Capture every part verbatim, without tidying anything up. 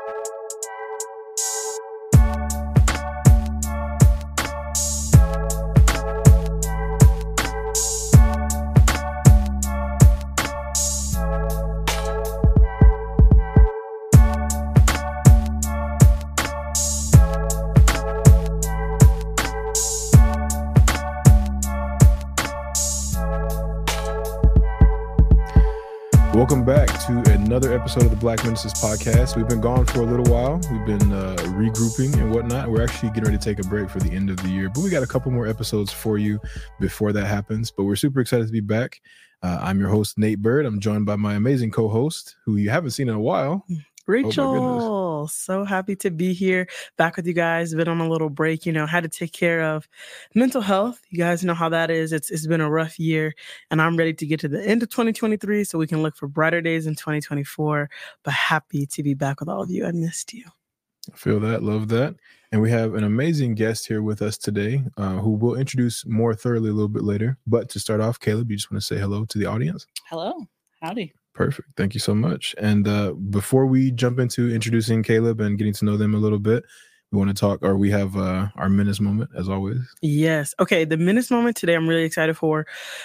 Welcome back to another episode of the Black Ministers Podcast. We've been gone for a little while. We've been uh, regrouping and whatnot. We're actually getting ready to take a break for the end of the year, but we got a couple more episodes for you before that happens. But we're super excited to be back. Uh, I'm your host, Nate Bird. I'm joined by my amazing co-host, who you haven't seen in a while. Rachel, oh, so happy to be here back with you guys. Been on a little break, you know, had to take care of mental health. You guys know how that is. It's It's been a rough year, and I'm ready to get to the end of twenty twenty-three so we can look for brighter days in twenty twenty-four. But happy to be back with all of you. I missed you. I feel that, love that. And we have an amazing guest here with us today uh, who we'll introduce more thoroughly a little bit later. But to start off, Caleb, you just want to say hello to the audience? Hello. Howdy. Perfect. Thank you so much. And uh, before we jump into introducing Caleb and getting to know them a little bit, we want to talk, or we have uh, our Menace moment, as always. Yes. Okay. The Menace moment today, I'm really excited for.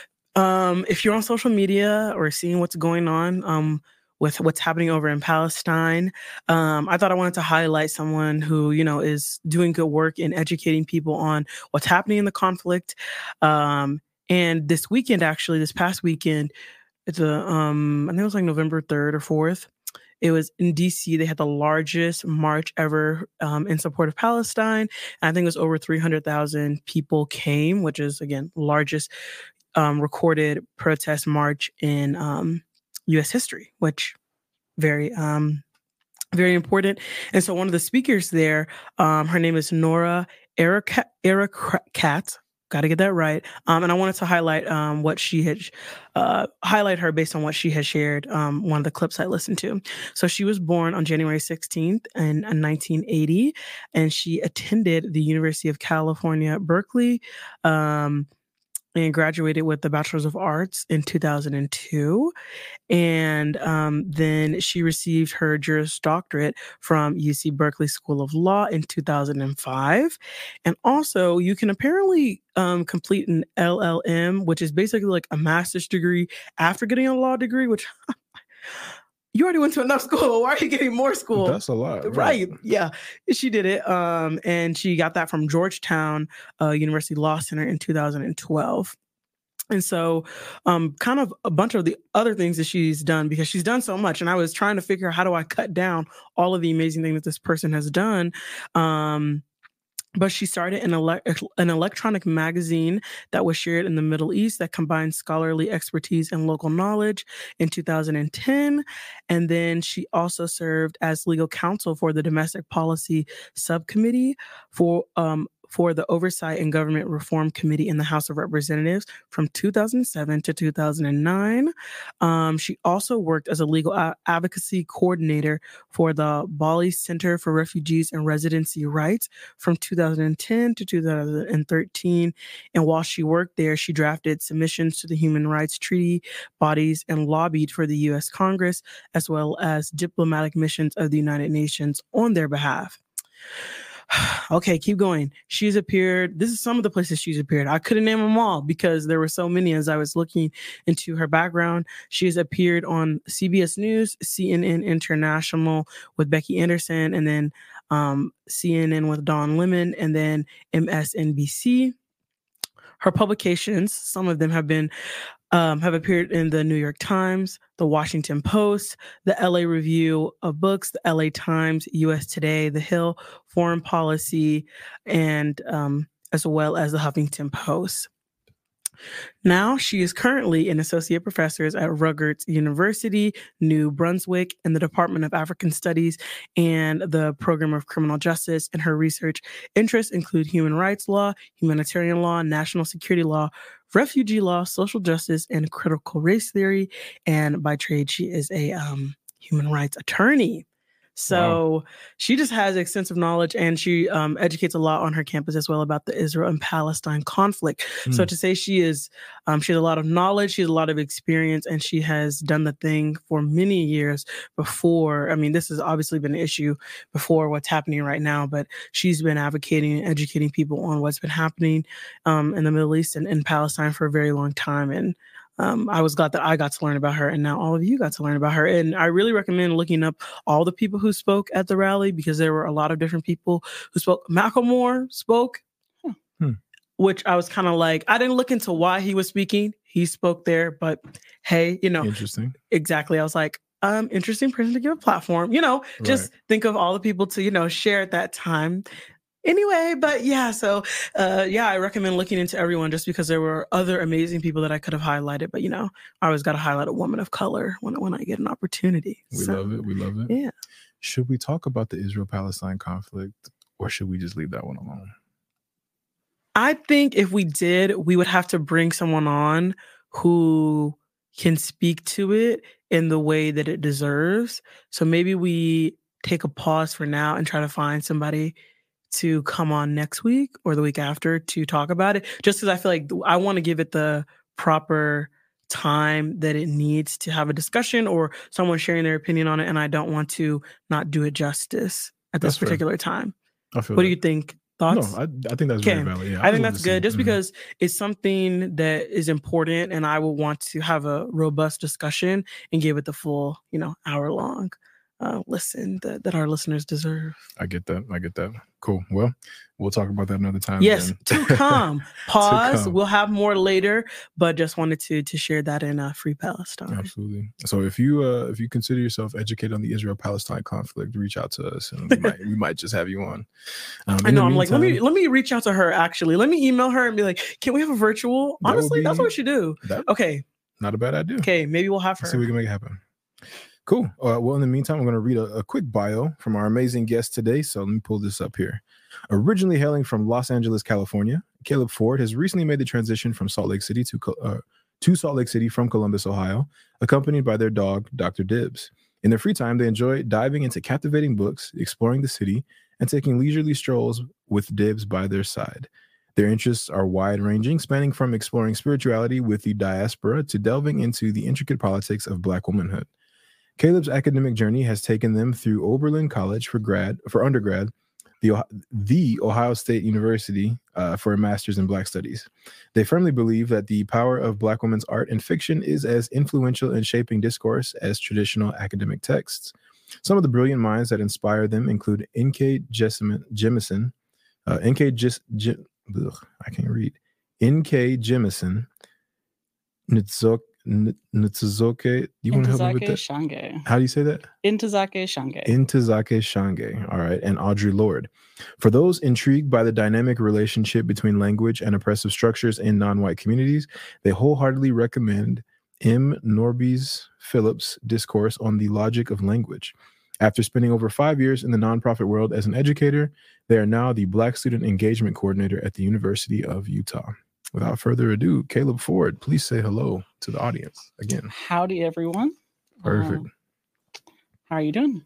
Um, if you're on social media or seeing what's going on um, with what's happening over in Palestine, um, I thought I wanted to highlight someone who, you know, is doing good work in educating people on what's happening in the conflict. Um, and this weekend, actually, this past weekend, It's a, um, I think it was like November third or fourth. It was in D C. They had the largest march ever um, in support of Palestine. And I think it was over three hundred thousand people came, which is, again, largest um, recorded protest march in um, U S history, which very, um, very important. And so one of the speakers there, um, her name is Noura Erakat. Got to get that right. Um, and I wanted to highlight um, what she had, uh, highlight her based on what she had shared, um, one of the clips I listened to. So she was born on January sixteenth in, in nineteen eighty, and she attended the University of California, Berkeley, um, and graduated with the Bachelor's of Arts in two thousand two. And um, then she received her Juris Doctorate from U C Berkeley School of Law in two thousand five. And also, you can apparently um, complete an L L M, which is basically like a master's degree after getting a law degree, which you already went to enough school. Why are you getting more school? That's a lot. Right. right. Yeah. She did it. Um, and she got that from Georgetown uh, University Law Center in two thousand twelve. And so um, kind of a bunch of the other things that she's done, because she's done so much. And I was trying to figure out, how do I cut down all of the amazing things that this person has done? Um, But she started an, ele- an electronic magazine that was shared in the Middle East that combined scholarly expertise and local knowledge in two thousand ten. And then she also served as legal counsel for the Domestic Policy Subcommittee for um, for the Oversight and Government Reform Committee in the House of Representatives from two thousand seven to two thousand nine. Um, she also worked as a legal a- advocacy coordinator for the Bali Center for Refugees and Residency Rights from two thousand ten to two thousand thirteen. And while she worked there, she drafted submissions to the human rights treaty bodies and lobbied for the U S Congress, as well as diplomatic missions of the United Nations on their behalf. Okay, keep going. She's appeared. This is some of the places she's appeared. I couldn't name them all because there were so many as I was looking into her background. She has appeared on C B S News, C N N International with Becky Anderson, and then um, C N N with Don Lemon, and then M S N B C. Her publications, some of them have been Um, have appeared in the New York Times, the Washington Post, the L A Review of Books, the L A Times, U S Today, The Hill, Foreign Policy, and um, as well as the Huffington Post. Now, she is currently an associate professor at Rutgers University, New Brunswick, in the Department of African Studies and the Program of Criminal Justice. And her research interests include human rights law, humanitarian law, national security law, refugee law, social justice, and critical race theory. And by trade, she is a um, human rights attorney. So Wow. she just has extensive knowledge, and she um, educates a lot on her campus as well about the Israel and Palestine conflict. Mm. So to say she is, um, she has a lot of knowledge, she has a lot of experience, and she has done the thing for many years before. I mean, this has obviously been an issue before what's happening right now, but she's been advocating and educating people on what's been happening um, in the Middle East and in Palestine for a very long time. And Um, I was glad that I got to learn about her, and now all of you got to learn about her. And I really recommend looking up all the people who spoke at the rally, because there were a lot of different people who spoke. Macklemore spoke, Hmm. which I was kind of like, I didn't look into why he was speaking. He spoke there, but hey, you know, Interesting. exactly. I was like, um, interesting person to give a platform. You know, just Right. think of all the people to, you know, share at that time. Anyway, but yeah, so uh, yeah, I recommend looking into everyone, just because there were other amazing people that I could have highlighted. But you know, I always got to highlight a woman of color when when I get an opportunity. We So, love it. We love it. yeah. Should we talk about the Israel-Palestine conflict, or should we just leave that one alone? I think if we did, we would have to bring someone on who can speak to it in the way that it deserves. So maybe we take a pause for now and try to find somebody to come on next week or the week after to talk about it, just because I feel like I want to give it the proper time that it needs to have a discussion or someone sharing their opinion on it, and I don't want to not do it justice at this That's fair. particular time. I feel What that. do you think? No, Thoughts? I, I think that's Okay. very valid. Yeah, I think would love that's to see- good, just mhm. because it's something that is important, and I will want to have a robust discussion and give it the full, you know, hour long uh, listen that, that our listeners deserve. I get that. I get that. Cool. Well, we'll talk about that another time. Yes, then. to come. Pause. come. We'll have more later, but just wanted to to share that in uh, Free Palestine. Absolutely. So if you uh if you consider yourself educated on the Israel-Palestine conflict, reach out to us, and we might we might just have you on. Um, I in know. the I'm like, let me meantime, let me reach out to her. Actually, let me email her and be like, can we have a virtual? That would Honestly, that's be- what we should do. that- Okay. not a bad idea. Okay. Maybe we'll have her. Let's see if we can make it happen. Cool. Uh, well, in the meantime, I'm going to read a, a quick bio from our amazing guest today. So let me pull this up here. Originally hailing from Los Angeles, California, Caleb Ford has recently made the transition from Salt Lake City to uh, to Salt Lake City from Columbus, Ohio, accompanied by their dog, Doctor Dibbs. In their free time, they enjoy diving into captivating books, exploring the city, and taking leisurely strolls with Dibbs by their side. Their interests are wide-ranging, spanning from exploring spirituality with the diaspora to delving into the intricate politics of Black womanhood. Caleb's academic journey has taken them through Oberlin College for grad, for undergrad, the, the Ohio State University uh, for a master's in Black Studies. They firmly believe that the power of Black women's art and fiction is as influential in shaping discourse as traditional academic texts. Some of the brilliant minds that inspire them include N K Jemisin, uh, N K Jis, J, ugh, I can't read, N K Jemisin, Nitzoke, Nitsuzoke, you want to help me with Intozake that? Shange. How do you say that? Intozake Shange. Intozake Shange. All right. And Audre Lorde. For those intrigued by the dynamic relationship between language and oppressive structures in non-white communities, they wholeheartedly recommend M. Norby's Phillips' discourse on the logic of language. After spending over five years in the nonprofit world as an educator, they are now the Black Student Engagement Coordinator at the University of Utah. Without further ado, Caleb Ford, please say hello to the audience again. Howdy, everyone. Perfect. Um, how are you doing?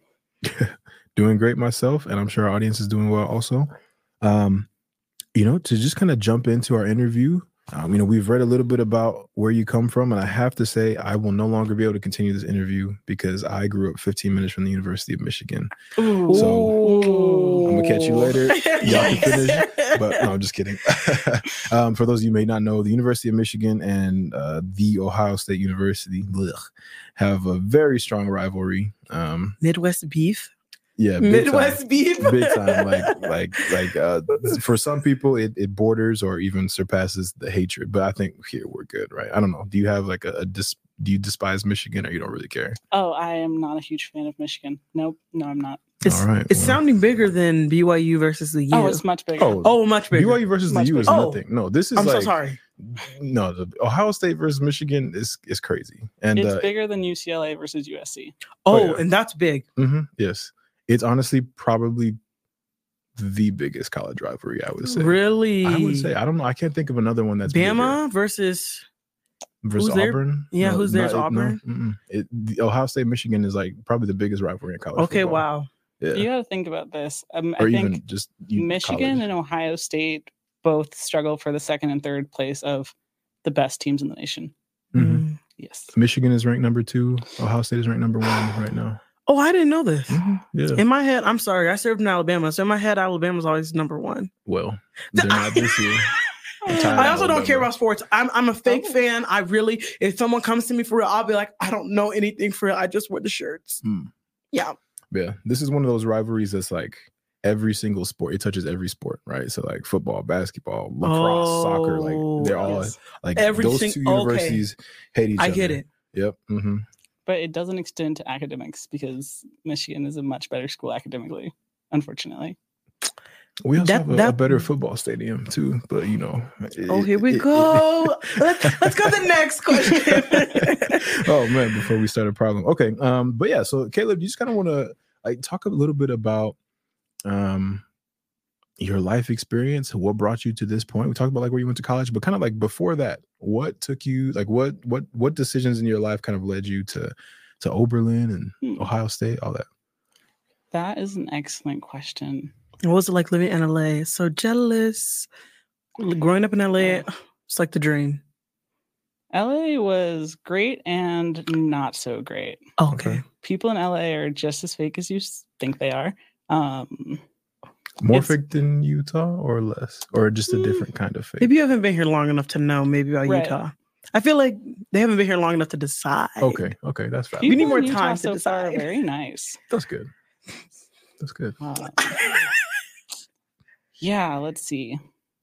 Doing great myself, and I'm sure our audience is doing well also. Um, you know, to just kind of jump into our interview, um, you know, we've read a little bit about where you come from, and I have to say I will no longer be able to continue this interview because I grew up fifteen minutes from the University of Michigan. Ooh. So, I'm gonna catch you later. Y'all can finish, but no, I'm just kidding. um, for those of you who may not know, the University of Michigan and uh, the Ohio State University blech, have a very strong rivalry. Um, Midwest beef. yeah, big Midwest time. beef. Big time, like like like uh, for some people, it, it borders or even surpasses the hatred. But I think here we're good, right? I don't know. Do you have like a, a dis- do you despise Michigan or you don't really care? Oh, I am not a huge fan of Michigan. Nope. No, I'm not. It's, All right, it's well. sounding bigger than B Y U versus the U. Oh, it's much bigger. Oh, Oh, much bigger. B Y U versus Much the U is bigger. nothing. No, this is I'm like so sorry. no. The Ohio State versus Michigan is is crazy, and it's uh, bigger than U C L A versus U S C. Oh, Oh, yeah. and that's big. mhm, yes, it's honestly probably the biggest college rivalry. I would say. Really? I would say I don't know. I can't think of another one that's bigger. Bama versus versus who's there? Auburn. Yeah, who's there's not- Auburn? No, mm-mm. it, the Ohio State Michigan is like probably the biggest rivalry in college. Okay, football. wow. Yeah. You got to think about this. Um, Or I even think just you, Michigan college. and Ohio State both struggle for the second and third place of the best teams in the nation. Mhm. Mm. Yes. Michigan is ranked number two. Ohio State is ranked number one right now. Oh, I didn't know this. Mhm. Yeah. In my head, I'm sorry, I served in Alabama, so in my head, Alabama's always number one. Well, they're not this year. I'm tired I of also don't care Alabama. about sports. I'm I'm a fake Oh. fan. I really, if someone comes to me for real, I'll be like, I don't know anything for real. I just wear the shirts. Hmm. Yeah. Yeah. This is one of those rivalries that's like every single sport. It touches every sport, right? So like football, basketball, lacrosse, soccer. Like they're all Yes. like Every those sing- two okay. universities hate each I other. get it. Yep. Mm-hmm. But it doesn't extend to academics because Michigan is a much better school academically, unfortunately. We also That- have a, a that- better football stadium too, but you know. it- Oh, here we it- it- go. let's, let's go to the next question. Oh man, before we start a problem. Okay. Um, but yeah, so Caleb, you just kind of want to like talk a little bit about um your life experience, what brought you to this point. We talked about like where you went to college, but kind of like before that, what took you like what what what decisions in your life kind of led you to to Oberlin and Hmm. Ohio State, all that? That is an excellent question. What was it like living in L A? So jealous. Growing up in L A, it's like the dream. L A was great and not so great. Okay. Okay. People in L A are just as fake as you s- think they are. Um, More It's- fake than Utah or less? Or just a Mm. different kind of fake? Maybe you haven't been here long enough to know maybe about Right. Utah. I feel like they haven't been here long enough to decide. Okay, okay, that's fine. We need people more in Utah time to so far are decide. very nice. That's good. That's good. Uh, yeah, let's see.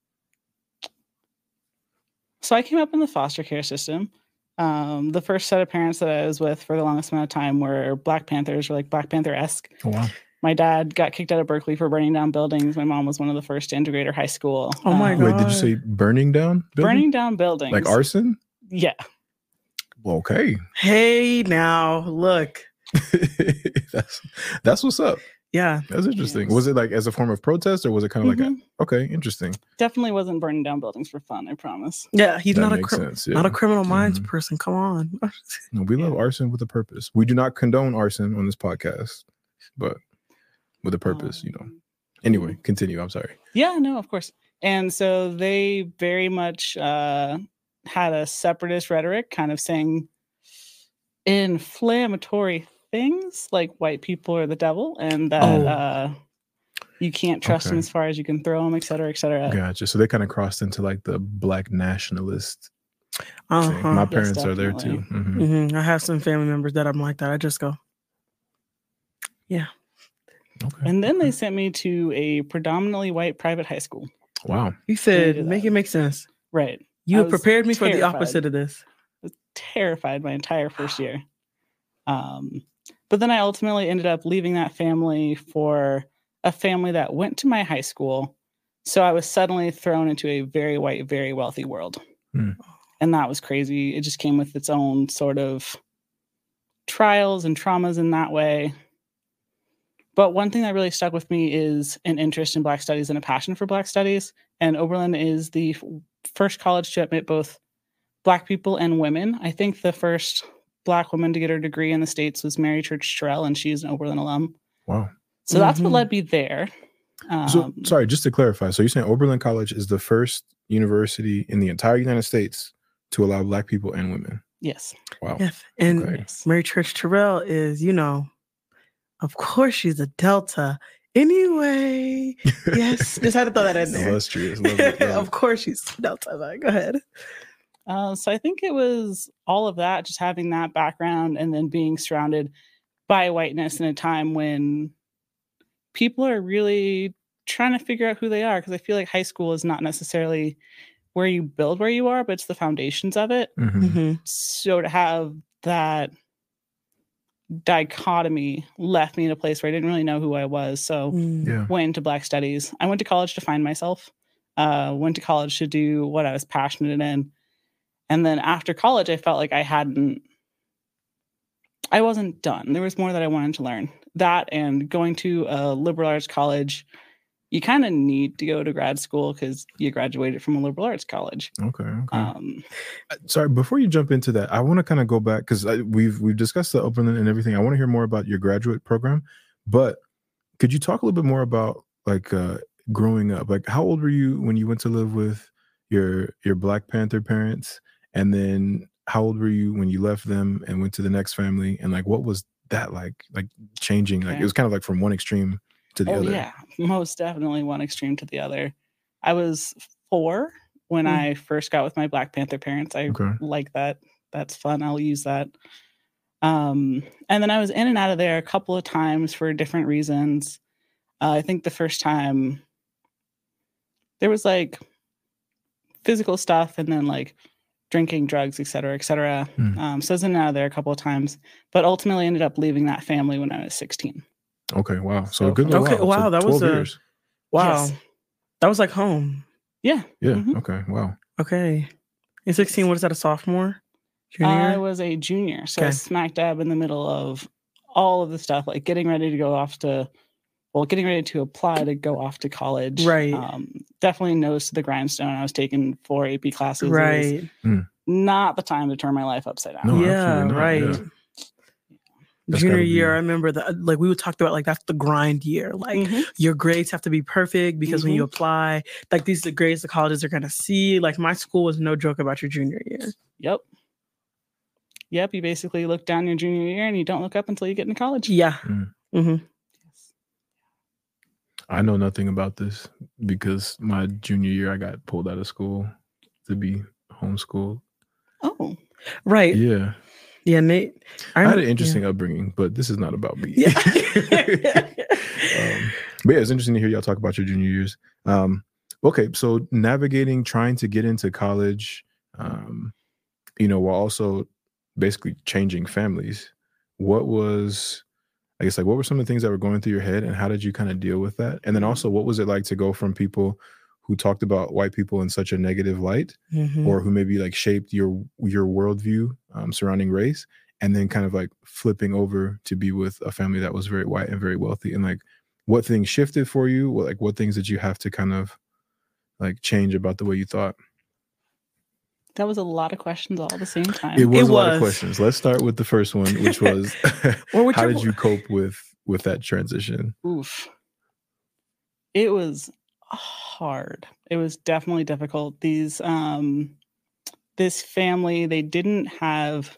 So I came up in the foster care system. Um, the first set of parents that I was with for the longest amount of time were Black Panthers, or like Black Panther-esque. Oh, wow. My dad got kicked out of Berkeley for burning down buildings. My mom was one of the first to integrate her high school. Oh my Um, God. Wait, did you say burning down? building? Burning down buildings. Like arson? Yeah. Okay. Hey, now look. that's that's what's up. Yeah. That's interesting. Yes. Was it like as a form of protest or was it kind of like Mhm. a, okay, interesting. Definitely wasn't burning down buildings for fun, I promise. Yeah. He's That not a makes cri- sense. Yeah. not a criminal minds Mhm. person. Come on. No, we love arson with a purpose. We do not condone arson on this podcast, but with a purpose, you know. Um, Anyway, continue. I'm sorry. Yeah, no, of course. And so they very much uh, had a separatist rhetoric, kind of saying inflammatory things like white people are the devil and that Oh. uh, you can't trust them Okay. as far as you can throw them, et cetera, et cetera. Gotcha. So they kind of crossed into like the black nationalist thing. Uh-huh. My Yes, parents are there too. definitely. Mhm. hmm I have some family members that I'm like that. I just go, Okay. And then they okay. sent me to a predominantly white private high school. Wow. you said, do make that. it make sense. Right. You I have was prepared me for the terrified. opposite of this. I was terrified my entire first year. Um, but then I ultimately ended up leaving that family for a family that went to my high school. So I was suddenly thrown into a very white, very wealthy world. Hmm. And that was crazy. It just came with its own sort of trials and traumas in that way. But one thing that really stuck with me is an interest in Black studies and a passion for Black studies. And Oberlin is the f- first college to admit both Black people and women. I think the first Black woman to get her degree in the States was Mary Church Terrell, and she's an Oberlin alum. Wow. So that's what Mhm. led me there. Um, So sorry, just to clarify. So you're saying Oberlin College is the first university in the entire United States to allow black people and women. Yes. Wow. Yes. And Okay. Yes. Mary Church Terrell is, you know, of course she's a Delta. Anyway, yes, just had to throw that in there. Illustrious. Love it, love Of it. course she's Delta. Like, go ahead. Uh, so I think it was all of that, just having that background and then being surrounded by whiteness in a time when people are really trying to figure out who they are. Because I feel like high school is not necessarily where you build where you are, but it's the foundations of it. Mhm. Mhm. So to have that dichotomy left me in a place where I didn't really know who I was. So Mm. Yeah. went into Black studies. I went to college to find myself. Uh, went to college to do what I was passionate in. And then after college, I felt like I hadn't, I wasn't done. There was more that I wanted to learn. That and going to a liberal arts college, you kind of need to go to grad school because you graduated from a liberal arts college. Okay. Okay. Um, Uh, Sorry, before you jump into that, I want to kind of go back because we've we've discussed the Oberlin and everything. I want to hear more about your graduate program, but could you talk a little bit more about like uh, growing up? Like, how old were you when you went to live with your your Black Panther parents, and then how old were you when you left them and went to the next family? And like, what was that like? Like changing? Like Okay. it was kind of like from one extreme to the Oh other. yeah, most definitely one extreme to the other. I was four when Mm. I first got with my Black Panther parents. I Okay. like that. That's fun. I'll use that. Um, and then I was in and out of there a couple of times for different reasons. Uh, I think the first time there was like physical stuff, and then like drinking, drugs, et cetera, et cetera. Mm. Um, so I was in and out of there a couple of times, but ultimately ended up leaving that family when I was sixteen. Okay. Wow. So, So a good little Okay, while. wow, So that was twelve a- years. Wow. Yes. That was like home. Yeah. Yeah. Mhm. Okay. Wow. Okay. In sixteen, what is that, a sophomore? Junior I year? was a junior, so I Okay. was smack dab in the middle of all of the stuff, like getting ready to go off to, well, getting ready to apply to go off to college. Right. Um, definitely nose to the grindstone. I was taking four A P classes. It was Right. not the time to turn my life upside down. No, yeah, absolutely not, right. yeah. That's Junior gotta year, be- I remember that. Like we would talk about, like that's the grind year. Like Mhm. your grades have to be perfect because when you Mm-hmm. apply, like these are the grades the colleges are gonna see. Like my school was no joke about your junior year. Yep. Yep. You basically look down your junior year and you don't look up until you get into college. Yeah. Mm. hmm I know nothing about this because my junior year I got pulled out of school to be homeschooled. Oh. Right. Yeah, Yeah. Nate. I had rem- an interesting upbringing, but this is not about me. Yeah. um, but yeah, it's interesting to hear y'all talk about your junior years. Um, okay, so navigating, trying to get into college, um, you know, while also basically changing families. What was, I guess, like, what were some of the things that were going through your head, and how did you kind of deal with that? And then also, what was it like to go from people who talked about white people in such a negative light, Mhm. or who maybe like shaped your your worldview um, surrounding race, and then kind of like flipping over to be with a family that was very white and very wealthy, and like what things shifted for you? What, like what things did you have to kind of like change about the way you thought? That was a lot of questions all at the same time. It was It a lot of was. questions. Let's start with the first one, which was Or how whichever- did you cope with with that transition? Oof. It was hard. It was definitely difficult. These um this family, they didn't have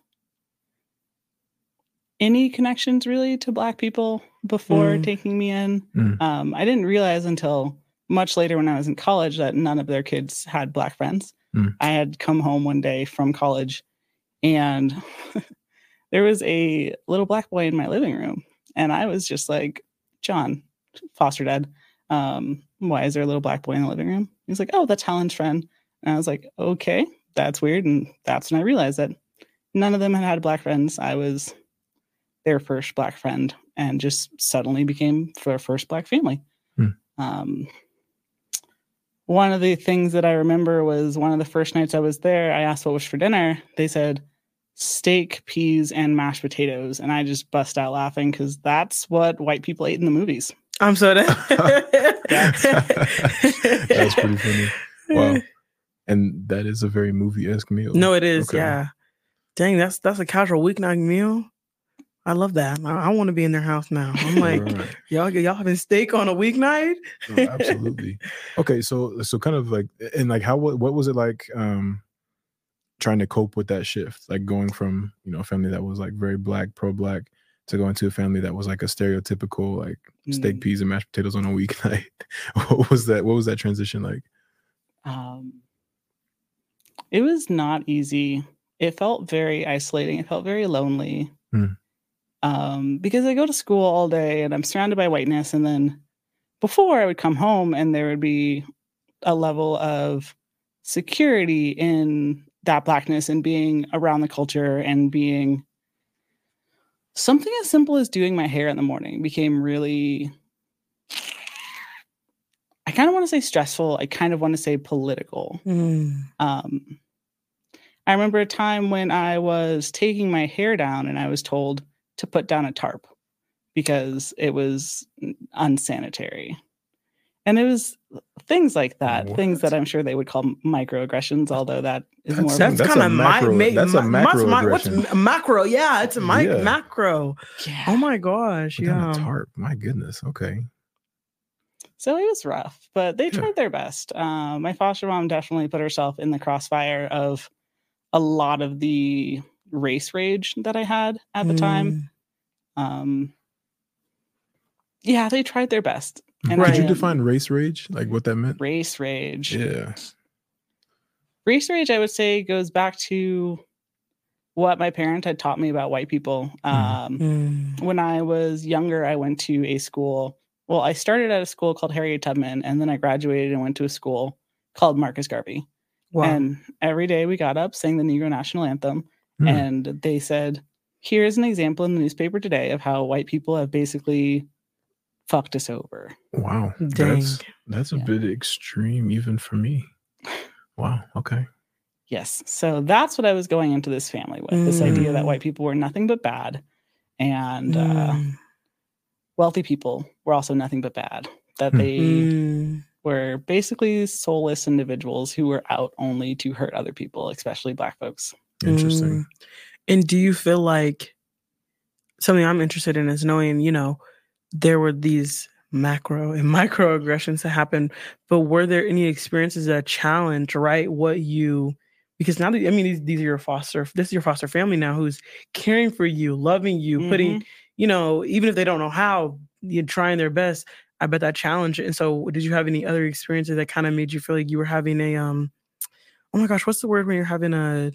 any connections really to Black people before Mm. taking me in. Mm. Um, I didn't realize until much later when I was in college that none of their kids had Black friends. Mm. I had come home one day from college and there was a little Black boy in my living room. And I was just like, John, foster dad, um, why is there a little Black boy in the living room? He's like, oh, that's Helen's friend. And I was like, okay, that's weird. And that's when I realized that none of them had had Black friends. I was their first Black friend and just suddenly became their first Black family. Hmm. Um, one of the things that I remember was one of the first nights I was there, I asked what was for dinner. They said steak, peas, and mashed potatoes. And I just bust out laughing because that's what white people ate in the movies. I'm so dead. That's pretty funny. Wow. And that is a very movie-esque meal. No, it is. Okay. Yeah. Dang, that's that's a casual weeknight meal. I love that. I, I want to be in their house now. I'm like, Right. y'all, y'all having steak on a weeknight? No, absolutely. Okay, so so kind of like, and like how what, what was it like um trying to cope with that shift, like going from, you know, a family that was like very Black, pro-Black, to going to a family that was like a stereotypical like steak, Mm. peas, and mashed potatoes on a weeknight? What was that? What was that transition like? Um, it was not easy. It felt very isolating. It felt very lonely. Hmm. Um, because I go to school all day and I'm surrounded by whiteness. And then before I would come home and there would be a level of security in that Blackness and being around the culture and being something as simple as doing my hair in the morning became really, I kind of want to say stressful. I kind of want to say political. Mm. Um, I remember a time when I was taking my hair down and I was told to put down a tarp because it was unsanitary. And it was things like that, What? things that I'm sure they would call microaggressions, although that is That's- more. That's, That's kind a of macro- my, that's a ma- macro my- what's aggression. macro? Yeah, it's a mic Yeah. macro. Yeah. Oh my gosh, What kind yeah. of tarp? My goodness. Okay. So it was rough, but they Yeah. tried their best. Uh, my foster mom definitely put herself in the crossfire of a lot of the race rage that I had at the time. Mm. Um, yeah, they tried their best. And Could I you am- define race rage? Like what that meant? race rage? Yeah. Race rage, I would say, goes back to what my parent had taught me about white people. Um, Mm. When I was younger, I went to a school. Well, I started at a school called Harriet Tubman, and then I graduated and went to a school called Marcus Garvey. Wow. And every day we got up, sang the Negro National Anthem, Hmm. and they said, here's an example in the newspaper today of how white people have basically fucked us over. Wow. Dang. That's that's a Yeah. bit extreme even for me. Wow. Okay. Yes. So that's what I was going into this family with, this idea that Mm. white people were nothing but bad, and uh, Mm. wealthy people were also nothing but bad, that they Mm. were basically soulless individuals who were out only to hurt other people, especially Black folks. Interesting. Mm. And do you feel like something I'm interested in is knowing, you know, there were these macro and microaggressions that happened, but were there any experiences that challenge, right? What you, because now that, I mean, these, these are your foster, this is your foster family now who's caring for you, loving you, Mhm. putting, you know, even if they don't know how, you're trying their best. I bet that challenge. And so did you have any other experiences that kind of made you feel like you were having a, um, oh my gosh, what's the word when you're having a,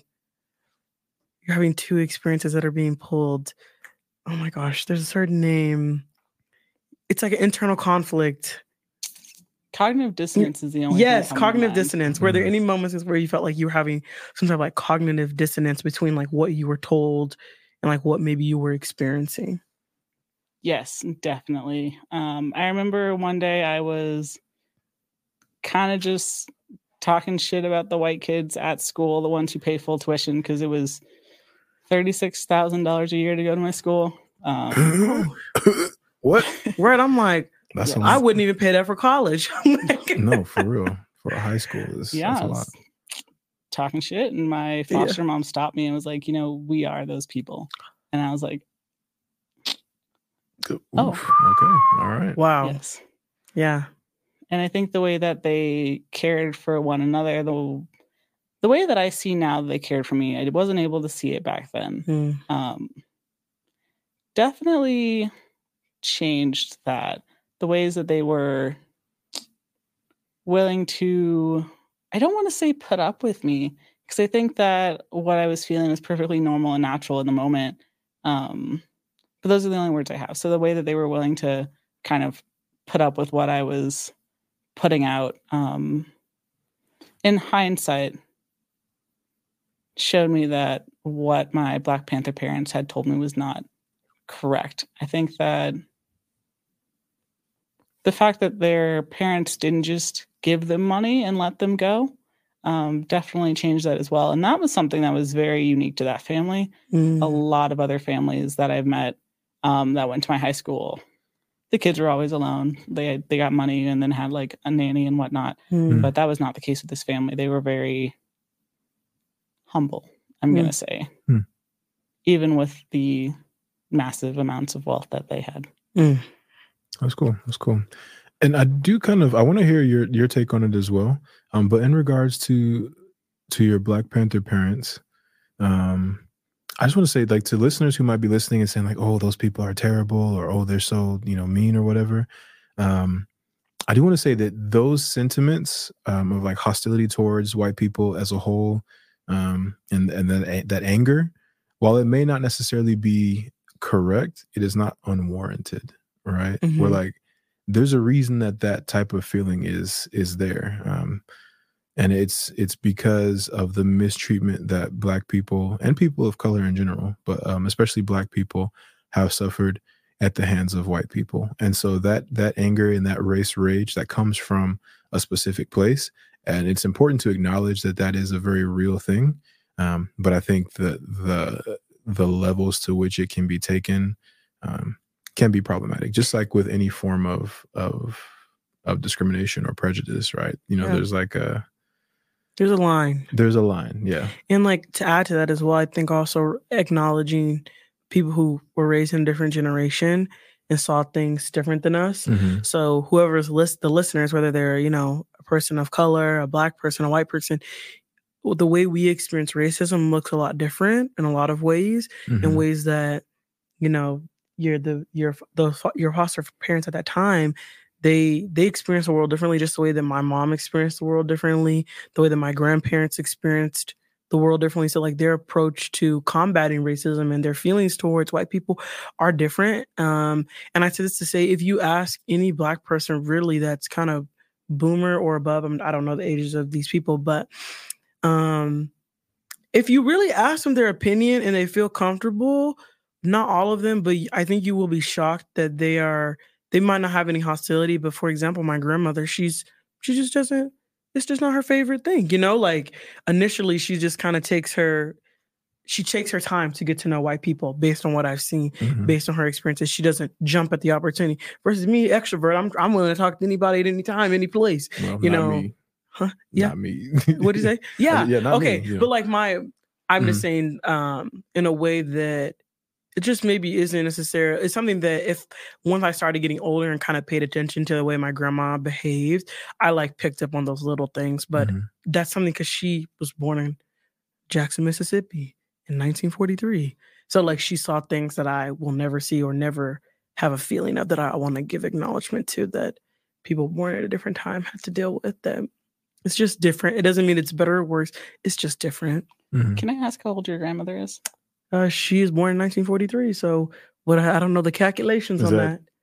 you're having two experiences that are being pulled? Oh my gosh, there's a certain name. It's like an internal conflict. Cognitive dissonance is the only Yes, thing coming to cognitive mind. dissonance. Were there Mhm. any moments where you felt like you were having some type of like cognitive dissonance between like what you were told and like what maybe you were experiencing? Yes, definitely. Um, I remember one day I was kind of just talking shit about the white kids at school, the ones who pay full tuition, because it was thirty-six thousand dollars a year to go to my school. Um, What? Right, I'm like, That's Yeah. a I lot. wouldn't even pay that for college. I'm like, No, for real. For a high school, is yeah, that's I a lot. was talking shit, and my foster mom stopped me and was like, you know, we are those people. And I was like, Oof. Oh. Okay. All right. wow. yes. Yeah. And I think the way that they cared for one another, the the way that I see now that they cared for me, I wasn't able to see it back then. Mm. Um, definitely changed that. The ways that they were willing to, I don't want to say put up with me, because I think that what I was feeling was perfectly normal and natural in the moment. Um, but those are the only words I have. So the way that they were willing to kind of put up with what I was putting out, um, in hindsight, showed me that what my Black Panther parents had told me was not correct. I think that the fact that their parents didn't just give them money and let them go um, definitely changed that as well. And that was something that was very unique to that family. Mm. A lot of other families that I've met um, that went to my high school, the kids were always alone. They they got money and then had like a nanny and whatnot. Mm. But that was not the case with this family. They were very humble, I'm Mm. going to say, Mm. even with the massive amounts of wealth that they had. Mm. That's cool. That's cool. And I do kind of I want to hear your your take on it as well. Um, but in regards to to your Black Panther parents, um, I just want to say, like, to listeners who might be listening and saying, like, oh, those people are terrible, or oh, they're so, you know, mean or whatever. Um, I do want to say that those sentiments um, of like hostility towards white people as a whole, um, and and that that anger, while it may not necessarily be correct, it is not unwarranted, right? Mhm. We're like, there's a reason that that type of feeling is is there, um, and it's it's because of the mistreatment that Black people and people of color in general, but um, especially Black people, have suffered at the hands of white people. And so that that anger and that race rage that comes from a specific place, and it's important to acknowledge that that is a very real thing. Um, but I think that the the levels to which it can be taken um, can be problematic, just like with any form of of of discrimination or prejudice, right? You know, Yeah. there's like a There's a line. there's a line, yeah. And like to add to that as well, I think also acknowledging people who were raised in a different generation and saw things different than us. Mhm. So whoever's list the listeners, whether they're, you know, a person of color, a black person, a white person, well, the way we experience racism looks a lot different in a lot of ways, in Mhm. ways that, you know, you're the your the your foster parents at that time, they they experience the world differently, just the way that my mom experienced the world differently, the way that my grandparents experienced the world differently. So like their approach to combating racism and their feelings towards white people are different. Um, and I say this to say, if you ask any black person really that's kind of boomer or above, I mean, I don't know the ages of these people, but um, if you really ask them their opinion and they feel comfortable, not all of them, but I think you will be shocked that they are, they might not have any hostility. But for example, my grandmother, she's, she just doesn't, it's just not her favorite thing. You know, like initially she just kind of takes her, she takes her time to get to know white people based on what I've seen, Mhm. based on her experiences. She doesn't jump at the opportunity. Versus me, extrovert, I'm I'm willing to talk to anybody at any time, any place. Well, You not know, me. huh? Yeah. Not me. What do you say? Yeah. yeah, not okay. me. You know. But like my, I'm just Mhm. saying, um, in a way that it just maybe isn't necessary. It's something that if once I started getting older and kind of paid attention to the way my grandma behaved, I like picked up on those little things. But Mhm. that's something because she was born in Jackson, Mississippi in nineteen forty-three. So like she saw things that I will never see or never have a feeling of that I want to give acknowledgement to, that people born at a different time had to deal with them. It's just different. It doesn't mean it's better or worse. It's just different. Mhm. Can I ask how old your grandmother is? Uh, she is born in nineteen forty-three. So what I, I don't know the calculations Is on that- that.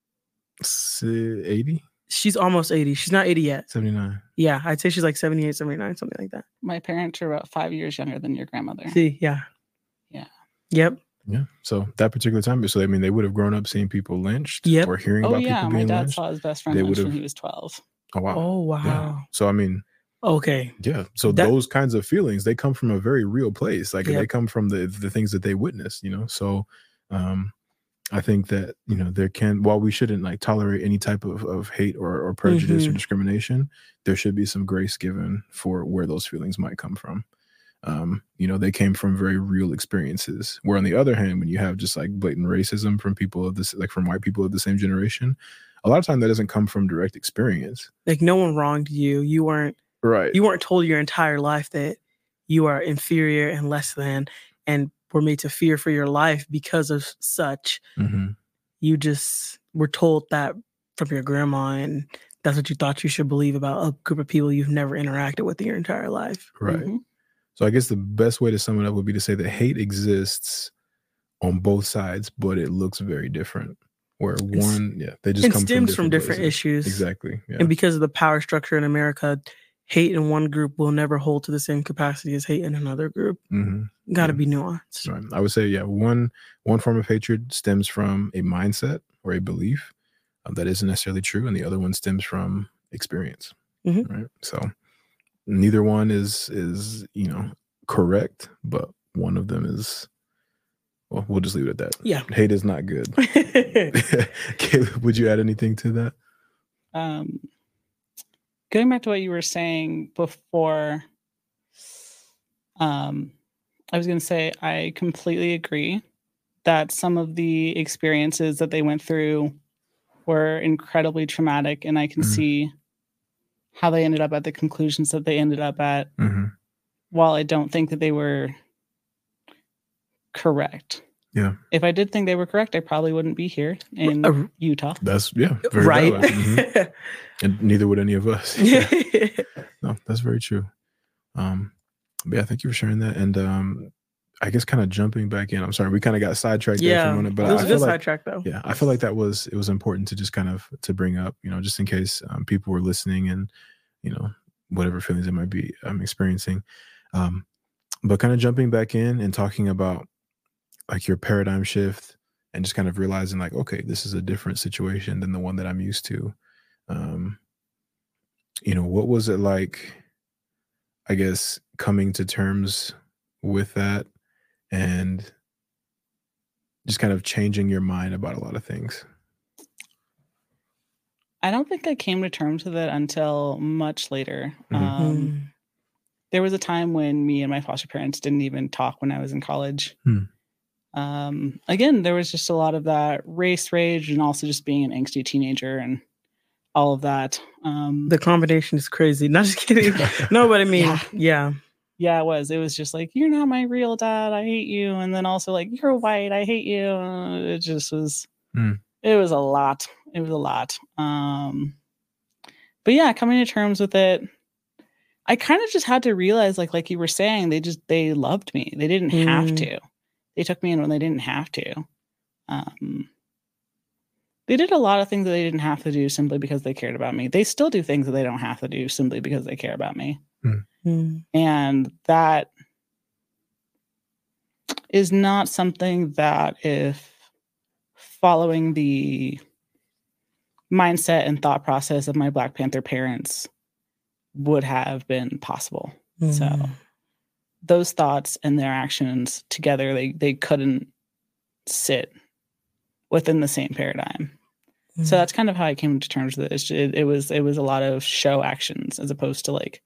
eighty? She's almost eighty. She's not eighty yet. seventy-nine. Yeah, I'd say she's like seventy-eight, seventy-nine, something like that. My parents are about five years younger than your grandmother. See, yeah. Yeah. Yep. Yeah. So that particular time, so I mean, they would have grown up seeing people lynched Yep. or hearing Oh about yeah, people my being dad lynched. saw his best friend They lynched when would've- he was twelve. Oh wow. Oh, wow. Yeah. So I mean, Okay. yeah. So That- those kinds of feelings, they come from a very real place. Like Yep. they come from the the things that they witnessed, you know. So um I think that, you know, there can, while we shouldn't like tolerate any type of, of hate or, or prejudice or Mhm. discrimination, there should be some grace given for where those feelings might come from. Um, you know, they came from very real experiences. Where on the other hand, when you have just like blatant racism from people of this, like from white people of the same generation, a lot of time that doesn't come from direct experience. Like no one wronged you. You weren't Right. you weren't told your entire life that you are inferior and less than and were made to fear for your life because of such. Mhm. You just were told that from your grandma, and that's what you thought you should believe about a group of people you've never interacted with your entire life. Right. Mhm. So I guess the best way to sum it up would be to say that hate exists on both sides, but it looks very different. Where It's- one, yeah, they just It come stems from from different, different places. issues. Exactly. Yeah. And because of the power structure in America, hate in one group will never hold to the same capacity as hate in another group. hmm Got to Yeah. be nuanced. Right. I would say, yeah, one one form of hatred stems from a mindset or a belief um, that isn't necessarily true, and the other one stems from experience. Mhm. Right. So neither one is is you know correct, but one of them is. Well, we'll just leave it at that. Yeah. Hate is not good. Caleb, would you add anything to that? Um, going back to what you were saying before, um, I was going to say I completely agree that some of the experiences that they went through were incredibly traumatic, and I can Mhm. see how they ended up at the conclusions that they ended up at. Mm-hmm. While I don't think that they were correct. Yeah. If I did think they were correct, I probably wouldn't be here in Uh, Utah. That's yeah, very right. valid. Mhm. And neither would any of us. No, that's very true. Um, but yeah, thank you for sharing that. And um, I guess kind of jumping back in. I'm sorry, we kind of got sidetracked there for yeah. a minute, It but was I a feel good like sidetrack, though. yeah, I feel like that was it was important to just kind of to bring up, you know, just in case um, people were listening and you know whatever feelings they might be um, experiencing. Um, but kind of jumping back in and talking about like your paradigm shift and just kind of realizing like, okay, this is a different situation than the one that I'm used to. Um, you know, what was it like, I guess, coming to terms with that and just kind of changing your mind about a lot of things? I don't think I came to terms with it until much later. Mhm. Um, Mm. there was a time when me and my foster parents didn't even talk when I was in college. Hmm. Um, again, there was just a lot of that race rage and also just being an angsty teenager and all of that. Um, The combination is crazy. Not just kidding. No, but I mean, Yeah. yeah. yeah, it was. It was just like, you're not my real dad. I hate you. And then also like, you're white. I hate you. Uh, it just was, Hmm. it was a lot. It was a lot. Um, but yeah, coming to terms with it, I kind of just had to realize, like, like you were saying, they just, they loved me. They didn't have Mm. to. They took me in when they didn't have to. Um, they did a lot of things that they didn't have to do simply because they cared about me. They still do things that they don't have to do simply because they care about me. Mm. And that is not something that, if following the mindset and thought process of my Black Panther parents, would have been possible. So Mm. those thoughts and their actions together, they they couldn't sit within the same paradigm. Mm. So that's kind of how I came to terms with it. It, it was it was a lot of show actions as opposed to like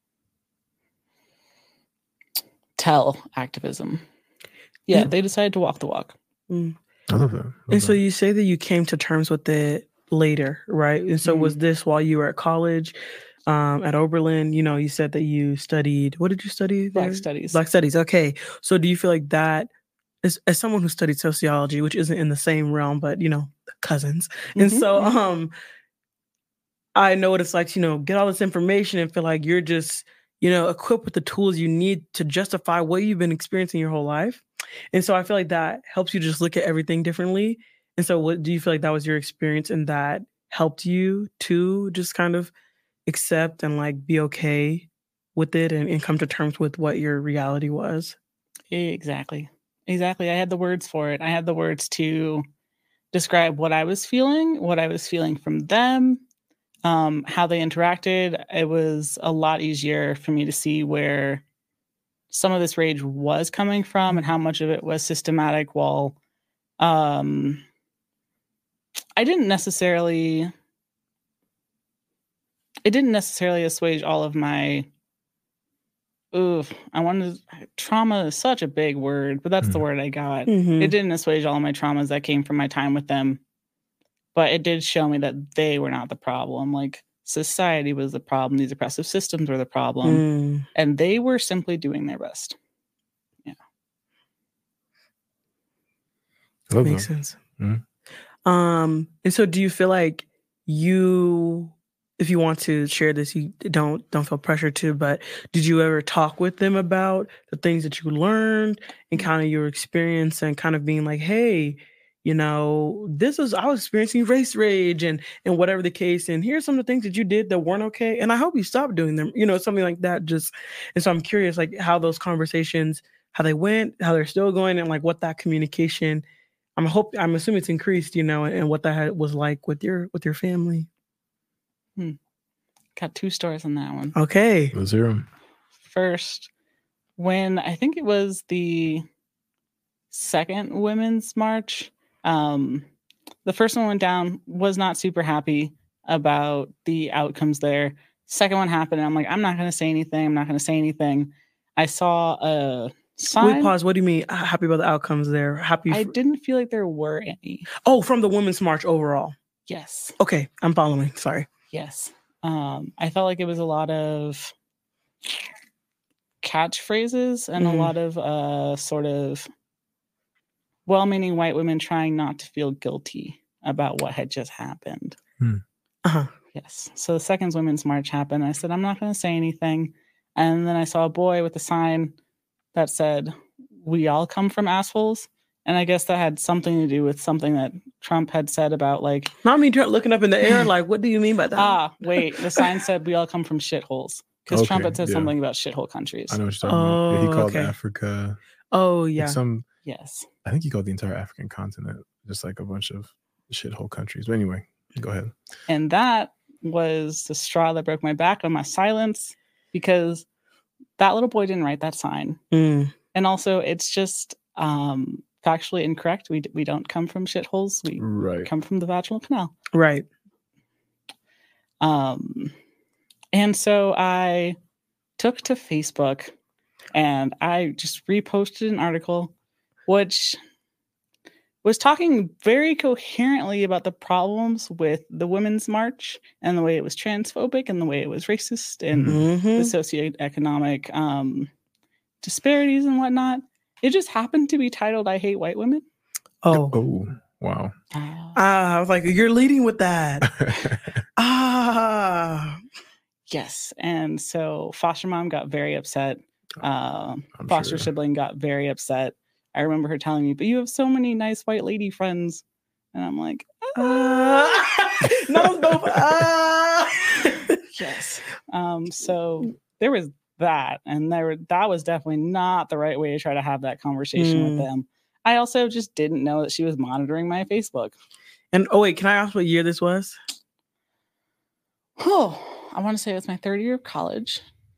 tell activism. Yeah, Yeah. they decided to walk the walk. Mm. I love that. I love And so that. you say that you came to terms with it later, right? And so Mhm. was this while you were at college, um, at Oberlin? You know, you said that you studied. What did you study there? Black studies. Black studies. Okay. So do you feel like that, as as someone who studied sociology, which isn't in the same realm, but you know, cousins, and Mhm, so mhm. um, I know what it's like to, you know, get all this information and feel like you're just, you know, equipped with the tools you need to justify what you've been experiencing your whole life. And so I feel like that helps you just look at everything differently. And so what do you feel like that was your experience and that helped you to just kind of accept and like be okay with it and, and come to terms with what your reality was? Exactly. Exactly. I had the words for it. I had the words to describe what I was feeling, what I was feeling from them, um, how they interacted. It was a lot easier for me to see where some of this rage was coming from and how much of it was systematic, while um, I didn't necessarily it didn't necessarily assuage all of my oof, I wanted trauma is such a big word, but that's the Mhm. word I got. Mhm. It didn't assuage all of my traumas that came from my time with them, but it did show me that they were not the problem. Like, society was the problem. These oppressive systems were the problem, Mm. and they were simply doing their best. I love Makes that. sense. Mhm. Um, and so do you feel like you, if you want to share this, you don't don't feel pressure to, but did you ever talk with them about the things that you learned and kind of your experience and kind of being like, hey, you know, this is I was experiencing race rage and and whatever the case, and here's some of the things that you did that weren't okay, and I hope you stop doing them, you know, something like that. Just and so I'm curious, like how those conversations, how they went, how they're still going, and like what that communication. I'm hope I'm assuming it's increased, you know, and what that had, was like with your with your family. Hmm. Got two stories on that one. Okay. Let's hear 'em. First, when I think it was the second Women's March, um, the first one went down, was not super happy about the outcomes there. Second one happened, and I'm like, I'm not going to say anything. I'm not going to say anything. I saw a sign. Wait, pause. What do you mean? uh, Happy about the outcomes there? Happy? I For, didn't feel like there were any. oh, from the Women's March overall. Yes. Okay, I'm following. Sorry. Yes. Um, I felt like it was a lot of catchphrases and Mhm. a lot of uh, sort of well-meaning white women trying not to feel guilty about what had just happened. Uh-huh. Yes. So the second Women's March happened. I said, I'm not going to say anything. And then I saw a boy with a sign that said, we all come from assholes. And I guess that had something to do with something that Trump had said about, like, Not me tr- looking up in the air, like, what do you mean by that? ah, wait, the sign said we all come from shitholes. Because Okay, Trump had said yeah. something about shithole countries. I know what you're talking about. Yeah, he Oh, called okay. Africa Oh, like yeah. some. Yes. I think he called the entire African continent just like a bunch of shithole countries. But anyway, go ahead. And that was the straw that broke my back on my silence, because that little boy didn't write that sign. Mm. And also, it's just um, factually incorrect. We we don't come from shitholes. We Right. come from the vaginal canal. Right. Um, and so I took to Facebook and I just reposted an article which was talking very coherently about the problems with the Women's March and the way it was transphobic and the way it was racist and Mm-hmm. the socioeconomic um, disparities and whatnot. It just happened to be titled "I Hate White Women." Oh, Oh, wow. Uh, ah, I was like, you're leading with that. ah, yes, and so foster mom got very upset. Uh, I'm foster sure. sibling got very upset. I remember her telling me, "But you have so many nice white lady friends," and I'm like, ah. no, no, ah. yes. Um, so there was that, and there that was definitely not the right way to try to have that conversation Mm. with them. I also just didn't know that she was monitoring my Facebook. And oh wait, can I ask what year this was? Oh, I want to say it was my third year of college,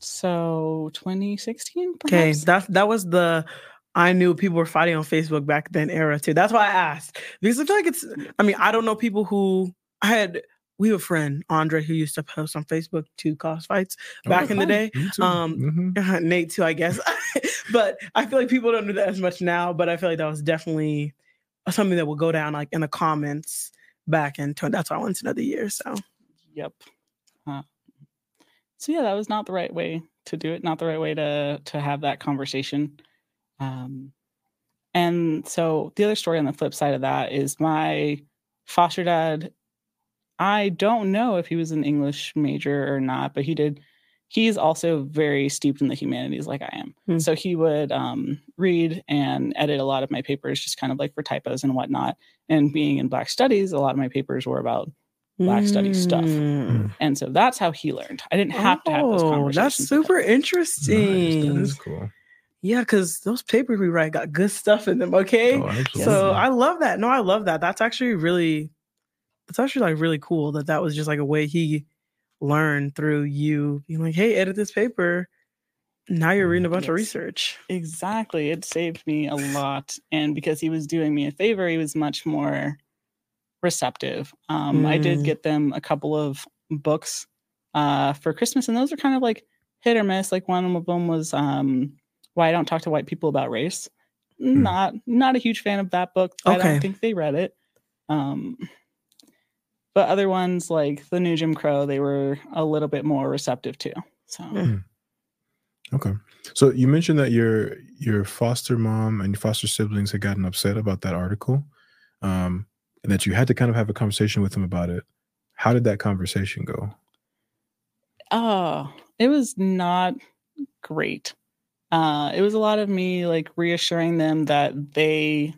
so twenty sixteen. Okay, Perhaps. that that was the I knew people were fighting on Facebook back then era too. That's why I asked, because I feel like it's. I mean, I don't know people who I had. We have a friend, Andre, who used to post on Facebook to cause fights back Oh, in the day. me too. Um, Mhm. Nate too, I guess. But I feel like people don't do that as much now. But I feel like that was definitely something that will go down like in the comments back in. That's why I wanted to know the year. So Yep. Uh, so yeah, that was not the right way to do it. Not the right way to to have that conversation. Um, and so the other story on the flip side of that is my foster dad. I don't know if he was an English major or not, but he did. He's also very steeped in the humanities like I am. Hmm. So he would um, read and edit a lot of my papers, just kind of like for typos and whatnot. And being in Black Studies, a lot of my papers were about Black Studies stuff. Mm. And so that's how he learned. I didn't have to have those Oh, conversations. that's with super him. interesting. Nice. That is cool. Yeah, because those papers we write got good stuff in them. Okay, Oh, absolutely. so I love that. No, I love that. That's actually really, that's actually like really cool that that was just like a way he learned through you being like, hey, edit this paper. Now you're reading a bunch of Yes. research. Exactly. It saved me a lot. And because he was doing me a favor, he was much more receptive. Um, I did Mm. get them a couple of books uh, for Christmas, and those are kind of like hit or miss. Like one of them was um, Why I Don't Talk to White People About Race. Not not a huge fan of that book. I Okay. don't think they read it. Um, but other ones like The New Jim Crow, they were a little bit more receptive to. So Mm. Okay. So you mentioned that your your foster mom and your foster siblings had gotten upset about that article, um, and that you had to kind of have a conversation with them about it. How did that conversation go? Oh, it was not great. Uh, it was a lot of me like reassuring them that they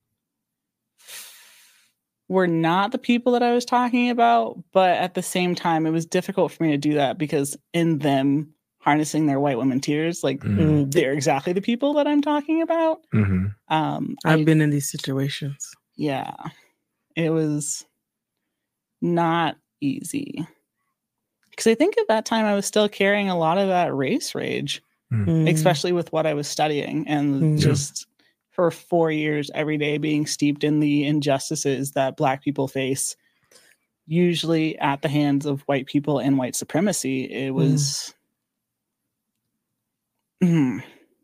were not the people that I was talking about, but at the same time, it was difficult for me to do that because in them harnessing their white women tears, like Mhm. Mm. they're exactly the people that I'm talking about. Mhm. Um, I've I- been in these situations. yeah, it was not easy. Because I think at that time I was still carrying a lot of that race rage, Mm. especially with what I was studying. And Mm. just for four years, every day being steeped in the injustices that Black people face, usually at the hands of white people and white supremacy, it was. Mm.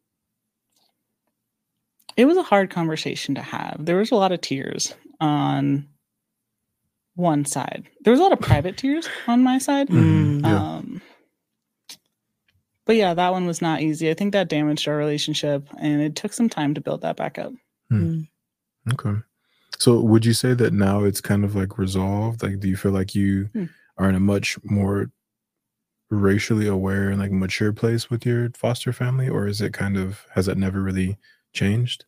It was a hard conversation to have. There was a lot of tears on one side. There was a lot of private tears on my side. Mhm. Mm. Yeah. Um, but yeah, that one was not easy. I think that damaged our relationship, and it took some time to build that back up. Mm. Okay. So would you say that now it's kind of like resolved? Like, do you feel like you Hmm. are in a much more racially aware and like mature place with your foster family, or is it kind of, has that never really changed?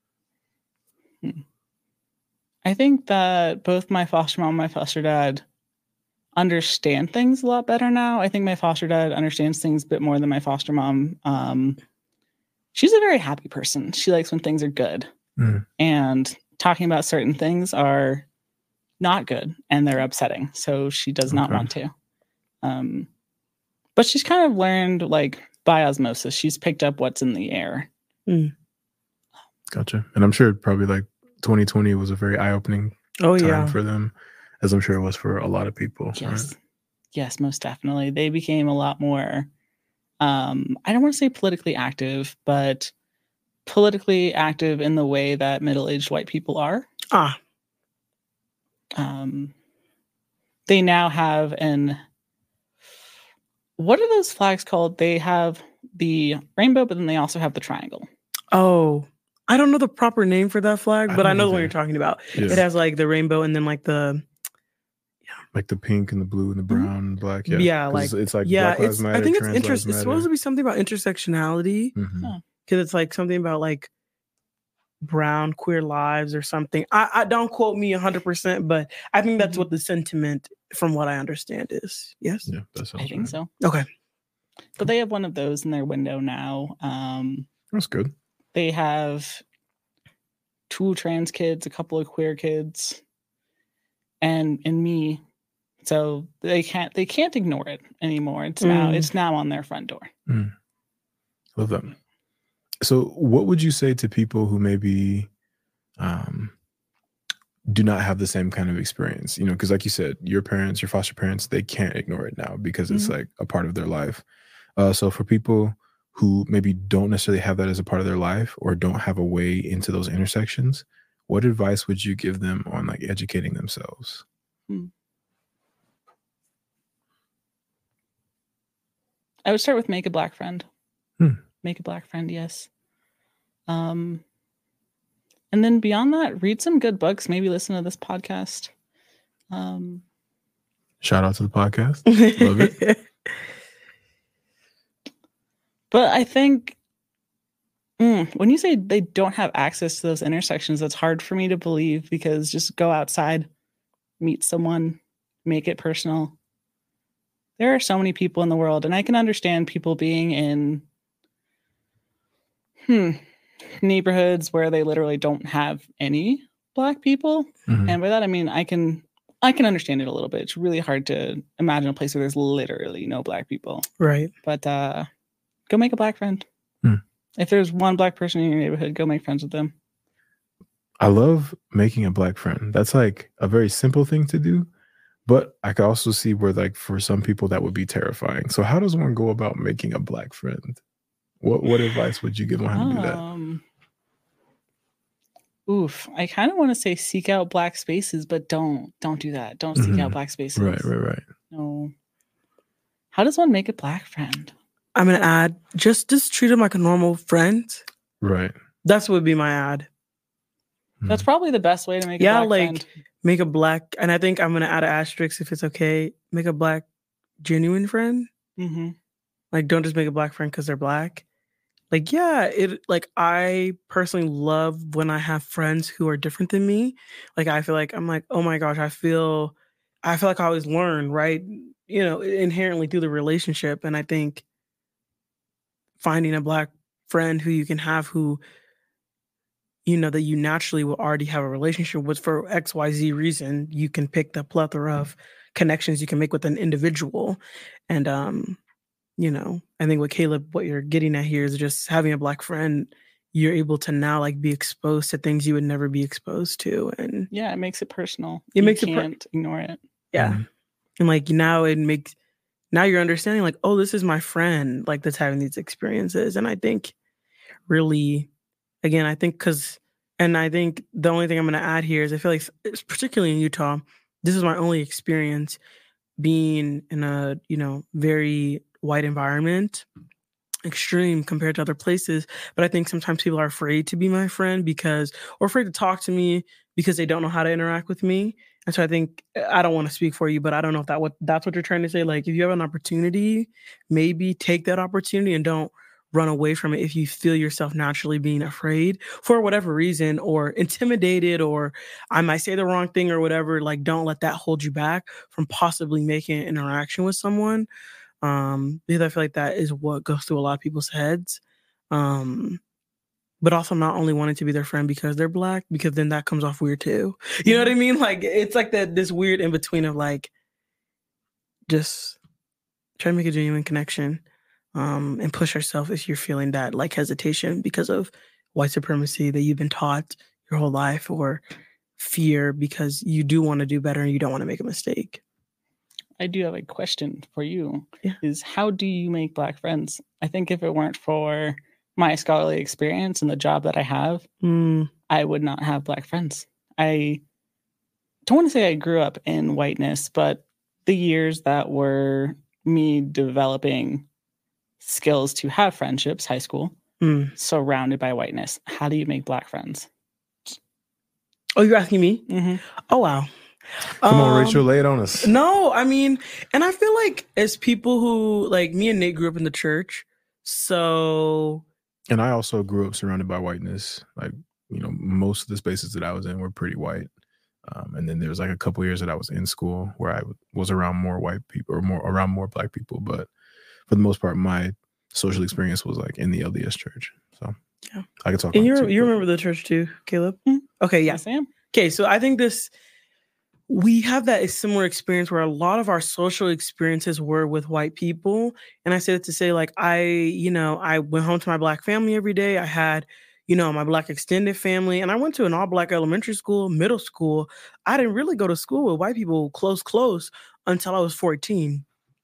I think that both my foster mom and my foster dad understand things a lot better now. I think my foster dad understands things a bit more than my foster mom. Um, she's a very happy person. She likes when things are good. Mm. And talking about certain things are not good and they're upsetting. So she does not Okay. want to. Um, but she's kind of learned like by osmosis. She's picked up what's in the air. Gotcha. And I'm sure probably like twenty twenty was a very eye-opening Oh time yeah. for them, as I'm sure it was for a lot of people. Yes. Right? Yes, most definitely. They became a lot more, um, I don't want to say politically active, but politically active in the way that middle-aged white people are. Ah. Um, they now have an, what are those flags called? They have the rainbow, but then they also have the triangle. Oh, I don't know the proper name for that flag, I but I don't know the one either. you're talking about. Yeah. It has like the rainbow and then like the Like the pink and the blue and the brown and black. Yeah. Yeah, 'Cause like it's, it's like yeah, Black Lives it's Matter, I think it's Trans Lives interest. It's Matter. supposed to be something about intersectionality because Mhm. it's like something about like brown queer lives or something. I, I don't quote me one hundred percent, but I think that's Mhm. what the sentiment, from what I understand, is. Yes. Yeah, that sounds I think right. so. Okay. But they have one of those in their window now. Um, That's good. they have two trans kids, a couple of queer kids, and and me. So they can't they can't ignore it anymore. It's now Mm. it's now on their front door. Mm. Love that. So, what would you say to people who maybe um, do not have the same kind of experience? You know, because like you said, your parents, your foster parents, they can't ignore it now because it's Mhm. like a part of their life. Uh, so, for people who maybe don't necessarily have that as a part of their life or don't have a way into those intersections, what advice would you give them on like educating themselves? Hmm. I would start with make a black friend. Hmm. Make a black friend, yes. Um, and then beyond that, read some good books. Maybe listen to this podcast. Um, Shout out to the podcast. Love it. But I think mm, when you say they don't have access to those intersections, that's hard for me to believe because just go outside, meet someone, make it personal. There are so many people in the world, and I can understand people being in hmm, neighborhoods where they literally don't have any Black people. Mhm. And by that I mean I can I can understand it a little bit. It's really hard to imagine a place where there's literally no Black people. Right. But uh, go make a Black friend. Hmm. If there's one Black person in your neighborhood, go make friends with them. I love making a Black friend. That's like a very simple thing to do, but I could also see where like for some people that would be terrifying. So how does one go about making a Black friend? What what advice would you give on how to do that? Um, oof. I kind of want to say seek out Black spaces, but don't don't do that. Don't seek Mhm. out Black spaces. Right, right, right. No. How does one make a Black friend? I'm gonna add just just treat him like a normal friend. Right. That's what would be my ad. That's probably the best way to make Yeah, a Black like friend. make a Black, and I think I'm gonna add an asterisk if it's okay. Make a Black genuine friend. Mm-hmm. Like, don't just make a Black friend because they're Black. Like, yeah, it like I personally love when I have friends who are different than me. Like, I feel like I'm like, oh my gosh, I feel, I feel like I always learn, right? You know, inherently through the relationship, and I think finding a Black friend who you can have who, you know, that you naturally will already have a relationship with for X Y Z reason, you can pick the plethora of connections you can make with an individual, and um. You know, I think what Caleb, what you're getting at here is just having a Black friend. You're able to now like be exposed to things you would never be exposed to, and Yeah, it makes it personal. It you makes it per- can't ignore it. yeah, Mhm. and like now it makes now you're understanding like, oh, this is my friend, like that's having these experiences, and I think really, again, I think because, and I think the only thing I'm going to add here is I feel like, it's particularly in Utah, this is my only experience being in a you know very white environment, extreme compared to other places. But I think sometimes people are afraid to be my friend because, or afraid to talk to me because they don't know how to interact with me. And so I think, I don't want to speak for you, but I don't know if that what that's what you're trying to say. Like, if you have an opportunity, maybe take that opportunity and don't run away from it if you feel yourself naturally being afraid for whatever reason, or intimidated, or I might say the wrong thing or whatever. Like, don't let that hold you back from possibly making an interaction with someone. Um, because I feel like that is what goes through a lot of people's heads. Um, but also not only wanting to be their friend because they're Black, because then that comes off weird too. You know what I mean? Like, it's like that this weird in between of like, just try to make a genuine connection, um, and push yourself if you're feeling that like hesitation because of white supremacy that you've been taught your whole life, or fear because you do want to do better and you don't want to make a mistake. I do have a question for you. Yeah. Is how do you make Black friends? I think if it weren't for my scholarly experience and the job that I have, Mm. I would not have Black friends. I don't want to say I grew up in whiteness, but the years that were me developing skills to have friendships, high school, Mm. surrounded by whiteness. How do you make Black friends? Oh, you're asking me? Mm-hmm. Oh, wow. Come on, Um, Rachel, lay it on us. No, I mean, and I feel like as people who, like me and Nate grew up in the church, so. And I also grew up surrounded by whiteness. Like, you know, most of the spaces that I was in were pretty white. Um, and then there was like a couple years that I was in school where I was around more white people or more around more Black people. But for the most part, my social experience was like in the L D S church. So yeah, I could talk. And about you it too, you but- remember the church too, Caleb? Mm. Okay, yeah. Yes, I am. Okay, so I think this, we have that similar experience where a lot of our social experiences were with white people. And I say that to say, like, I, you know, I went home to my Black family every day. I had, you know, my Black extended family, and I went to an all Black elementary school, middle school. I didn't really go to school with white people close, close until I was fourteen.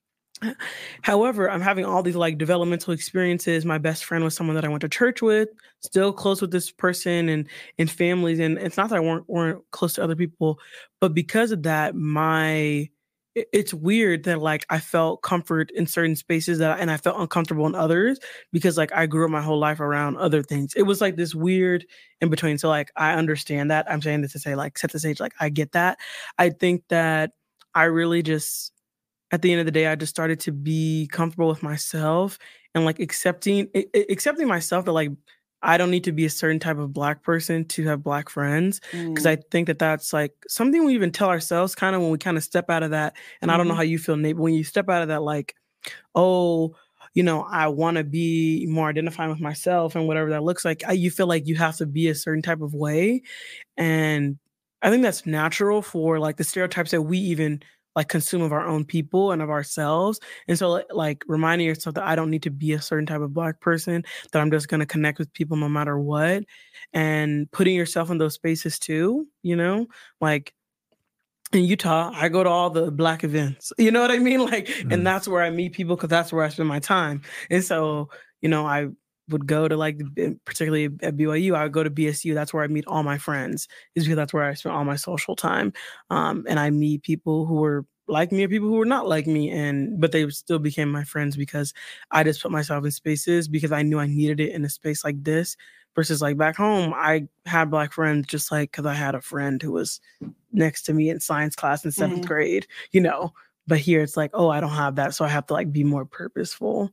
However, I'm having all these like developmental experiences. My best friend was someone that I went to church with, still close with this person and and families. And it's not that I weren't, weren't close to other people, but because of that, my it- it's weird that like I felt comfort in certain spaces that and I felt uncomfortable in others because like I grew up my whole life around other things. It was like this weird in between. So like I understand that. I'm saying this to say like set the stage, like I get that. I think that I really just at the end of the day, I just started to be comfortable with myself and like accepting I- I- accepting myself that like I don't need to be a certain type of Black person to have Black friends, because I think that that's like something we even tell ourselves kind of when we kind of step out of that. And I don't know Mhm. how you feel, Nate, but when you step out of that, like, oh, you know, I want to be more identifying with myself and whatever that looks like, I, you feel like you have to be a certain type of way. And I think that's natural for like the stereotypes that we even like consume of our own people and of ourselves. And so like, like reminding yourself that I don't need to be a certain type of Black person, that I'm just going to connect with people no matter what, and putting yourself in those spaces too, you know, like in Utah, I go to all the Black events, you know what I mean? Like, Mm. and that's where I meet people because that's where I spend my time. And so, you know, I would go to like, particularly at B Y U, I would go to B S U. That's where I meet all my friends, is because that's where I spend all my social time. Um, and I meet people who were like me or people who were not like me, and but they still became my friends because I just put myself in spaces because I knew I needed it in a space like this. Versus like back home, I had Black friends just like because I had a friend who was next to me in science class in seventh Mhm. grade, you know. But here it's like, oh, I don't have that, so I have to like be more purposeful.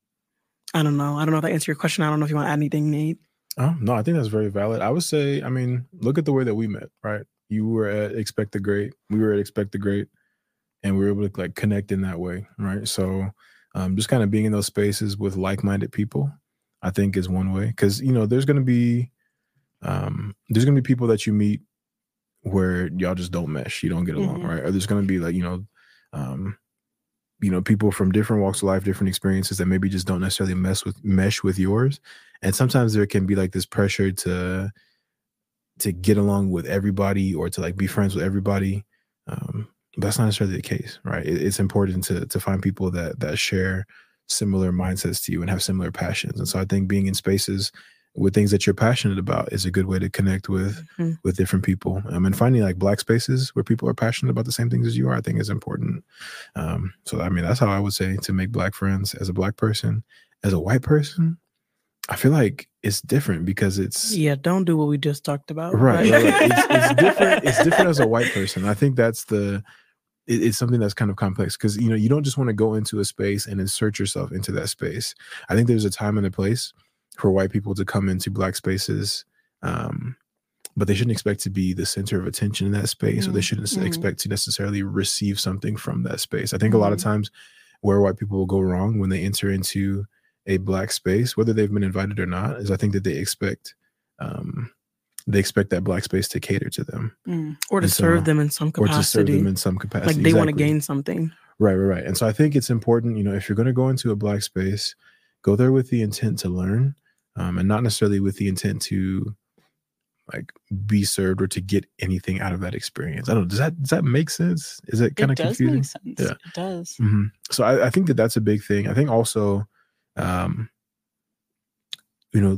I don't know. I don't know if that answers your question. I don't know if you want to add anything, Nate. Oh, no, I think that's very valid. I would say, I mean, look at the way that we met, right? You were at Expect the Great. We were at Expect the Great. And we were able to like connect in that way, right? So um, just kind of being in those spaces with like-minded people, I think is one way. Because, you know, there's going to be, um, there's going to be people that you meet where y'all just don't mesh. You don't get along, Mhm. right? Or there's going to be like, you know, um, you know, people from different walks of life, different experiences that maybe just don't necessarily mess with mesh with yours. And sometimes there can be like this pressure to to get along with everybody or to like be friends with everybody. Um, but that's not necessarily the case, right? It, it's important to to find people that that share similar mindsets to you and have similar passions. And so I think being in spaces with things that you're passionate about is a good way to connect with Mhm. with different people. Um, and finding like Black spaces where people are passionate about the same things as you are, I think is important. Um, so I mean, that's how I would say to make Black friends as a Black person. As a white person, I feel like it's different because it's Yeah, don't do what we just talked about. right. right, right. It's, it's different. It's different as a white person. I think that's the. It, it's something that's kind of complex because you know you don't just want to go into a space and insert yourself into that space. I think there's a time and a place for white people to come into Black spaces, um, but they shouldn't expect to be the center of attention in that space, or they shouldn't Mhm. expect to necessarily receive something from that space. I think a lot of Mhm. times where white people will go wrong when they enter into a Black space, whether they've been invited or not, is I think that they expect um, they expect that Black space to cater to them Mm. Or to And so- serve them in some or to serve capacity. them in some capacity. Like they want to Exactly. gain something. Right, right, right. And so I think it's important, you know, if you're going to go into a Black space, go there with the intent to learn, um, and not necessarily with the intent to like be served or to get anything out of that experience. I don't know. Does that does that make sense? Is it kind of confusing? Make sense. Yeah, it does. Mm-hmm. So I, I think that that's a big thing. I think also, um, you know,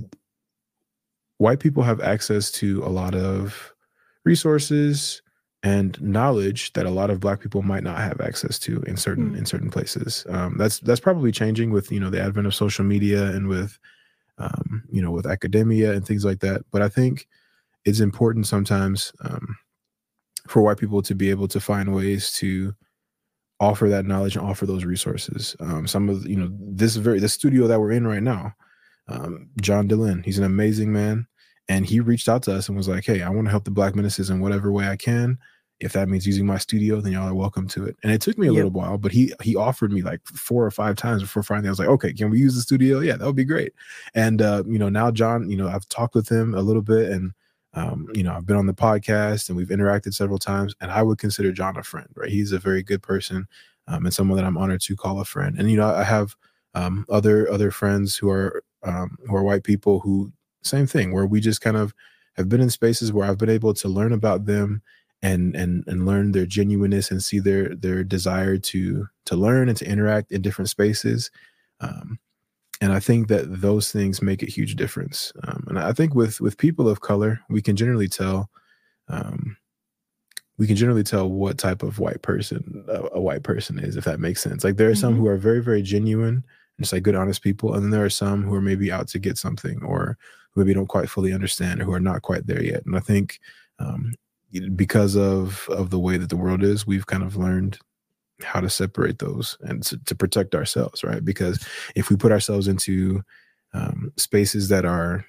white people have access to a lot of resources and knowledge that a lot of Black people might not have access to in certain mm. in certain places. Um, that's that's probably changing with, you know, the advent of social media and with um, you know, with academia and things like that. But I think it's important sometimes um, for white people to be able to find ways to offer that knowledge and offer those resources. Um, some of, you know, this very the studio that we're in right now, um, John Dehlin, he's an amazing man. And he reached out to us and was like, hey, I want to help the Black Menaces in whatever way I can. If that means using my studio, then y'all are welcome to it. And it took me a yep. little while, but he he offered me like four or five times before finally I was like, okay, can we use the studio? Yeah, that would be great. And, uh, you know, now John, you know, I've talked with him a little bit and, um, you know, I've been on the podcast and we've interacted several times, and I would consider John a friend, right? He's a very good person um, and someone that I'm honored to call a friend. And, you know, I have um, other other friends who are um, who are white people who, same thing, where we just kind of have been in spaces where I've been able to learn about them and and and learn their genuineness and see their their desire to to learn and to interact in different spaces. Um, and I think that those things make a huge difference. Um, and I think with with people of color, we can generally tell um, we can generally tell what type of white person a, a white person is, if that makes sense. Like there are mm-hmm. some who are very, very genuine, just like good, honest people. And then there are some who are maybe out to get something or who maybe don't quite fully understand or who are not quite there yet. And I think um, because of, of the way that the world is, we've kind of learned how to separate those and to, to protect ourselves, right? Because if we put ourselves into um, spaces that are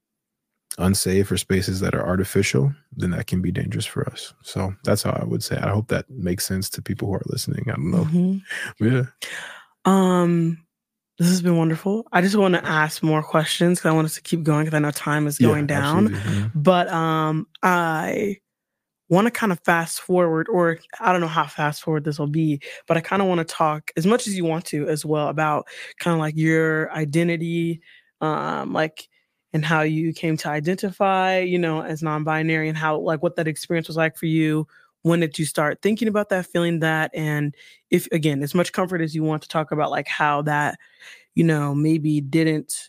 unsafe or spaces that are artificial, then that can be dangerous for us. So that's how I would say. I hope that makes sense to people who are listening. I don't know. Mm-hmm. Yeah. Um, this has been wonderful. I just want to ask more questions because I want us to keep going because I know time is going yeah, down. Mm-hmm. But um, I want to kind of fast forward, or I don't know how fast forward this will be, but I kind of want to talk as much as you want to as well about kind of like your identity, um, like, and how you came to identify, you know, as non-binary, and how, like, what that experience was like for you. When did you start thinking about that, feeling that? And if, again, as much comfort as you want to talk about, like, how that, you know, maybe didn't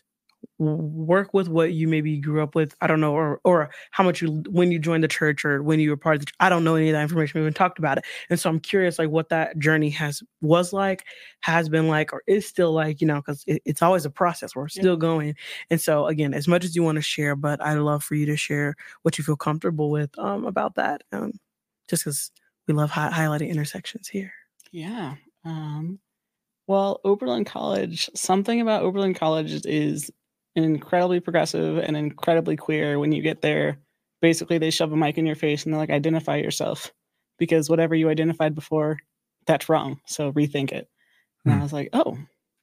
work with what you maybe grew up with. I don't know, or or how much you, when you joined the church or when you were part of the church. I don't know any of that information. We haven't talked about it. And so I'm curious, like, what that journey has, was like, has been like, or is still like, you know, because it, it's always a process. We're still yeah. going. And so, again, as much as you want to share, but I'd love for you to share what you feel comfortable with um, about that. Um, just because we love hi- highlighting intersections here. Yeah. Um, well, Oberlin College, something about Oberlin College is incredibly progressive and incredibly queer. When you get there, basically they shove a mic in your face and they're like, identify yourself, because whatever you identified before, that's wrong. So rethink it. And hmm. I was like, oh,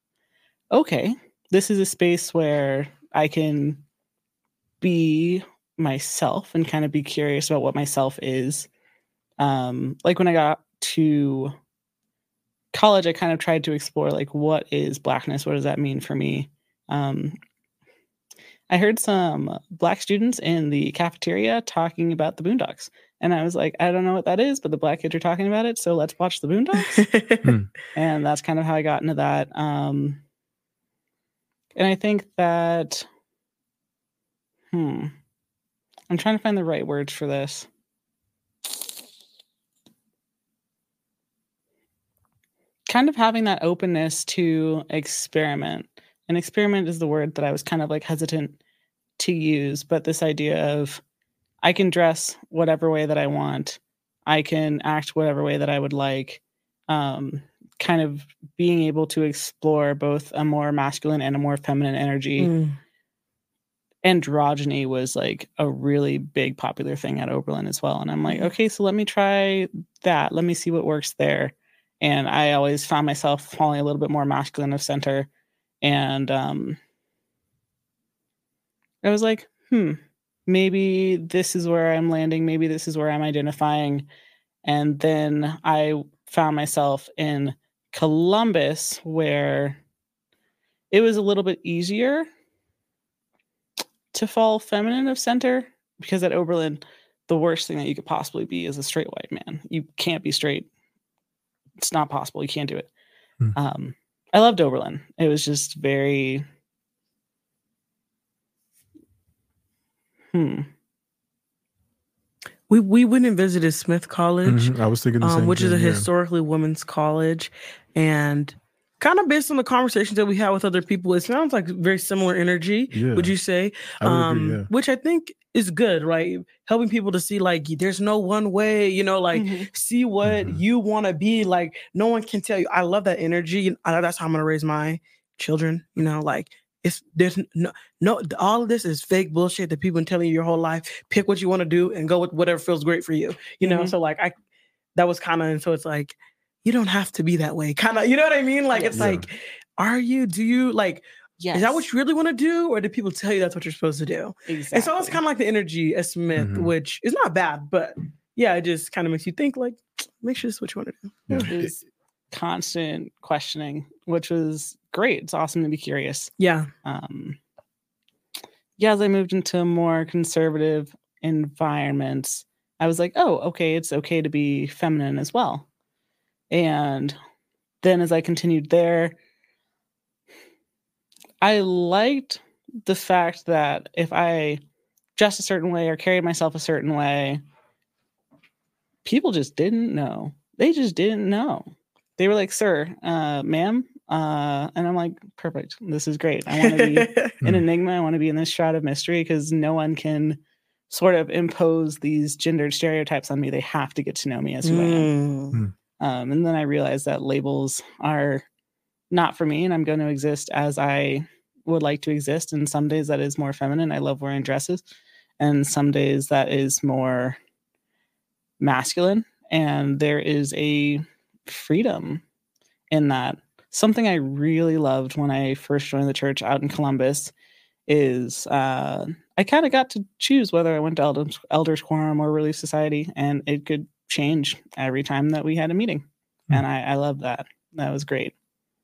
okay. This is a space where I can be myself and kind of be curious about what myself is. Um, like when I got to college, I kind of tried to explore, like, what is Blackness? What does that mean for me? Um, I heard some Black students in the cafeteria talking about the Boondocks. And I was like, I don't know what that is, but the Black kids are talking about it, so let's watch the Boondocks. hmm. And that's kind of how I got into that. Um, and I think that, hmm, I'm trying to find the right words for this. Kind of having that openness to experiment. And experiment is the word that I was kind of like hesitant to use, but this idea of I can dress whatever way that I want. I can act whatever way that I would like. Um, kind of being able to explore both a more masculine and a more feminine energy. Mm. Androgyny was like a really big popular thing at Oberlin as well. And I'm like, okay, so let me try that. Let me see what works there. And I always found myself falling a little bit more masculine of center. And um, I was like, hmm, maybe this is where I'm landing. Maybe this is where I'm identifying. And then I found myself in Columbus, where it was a little bit easier to fall feminine of center because at Oberlin, the worst thing that you could possibly be is a straight white man. You can't be straight. It's not possible. You can't do it. Mm. Um, I loved Oberlin. It was just very, hmm. We we went and visited Smith College. Mm-hmm. I was thinking the same um, which thing, is a yeah. historically women's college, and kind of based on the conversations that we had with other people, it sounds like very similar energy. Yeah. Would you say? I would um, agree, yeah. Which I think is good, right? Helping people to see like there's no one way, you know, like mm-hmm. see what mm-hmm. you want to be. Like no one can tell you. I love that energy, and I, that's how I'm gonna raise my children. You know, like it's there's no no all of this is fake bullshit that people been telling you your whole life. Pick what you want to do and go with whatever feels great for you. You know, mm-hmm. so like I that was kind of, and so it's like you don't have to be that way. Kind of, you know what I mean? Like yes. it's yeah. like, are you? Do you like? Yes. Is that what you really want to do, or do people tell you that's what you're supposed to do? Exactly. And so it's kind of like the energy at Smith, mm-hmm. which is not bad, but yeah, it just kind of makes you think. Like, make sure this is what you want to do. Yeah. It was constant questioning, which was great. It's awesome to be curious. Yeah. Um, yeah, as I moved into more conservative environments, I was like, oh, okay, it's okay to be feminine as well. And then as I continued there, I liked the fact that if I dressed a certain way or carried myself a certain way, people just didn't know. They just didn't know. They were like, sir, uh, ma'am. Uh, and I'm like, perfect. This is great. I want to be an enigma. I want to be in this shroud of mystery because no one can sort of impose these gendered stereotypes on me. They have to get to know me as who I am. Mm. Um, and then I realized that labels are not for me, and I'm going to exist as I would like to exist. And some days that is more feminine. I love wearing dresses. And some days that is more masculine. And there is a freedom in that. Something I really loved when I first joined the church out in Columbus is uh, I kind of got to choose whether I went to Elders, Elders Quorum or Relief Society, and it could change every time that we had a meeting. Mm. And I, I love that. That was great.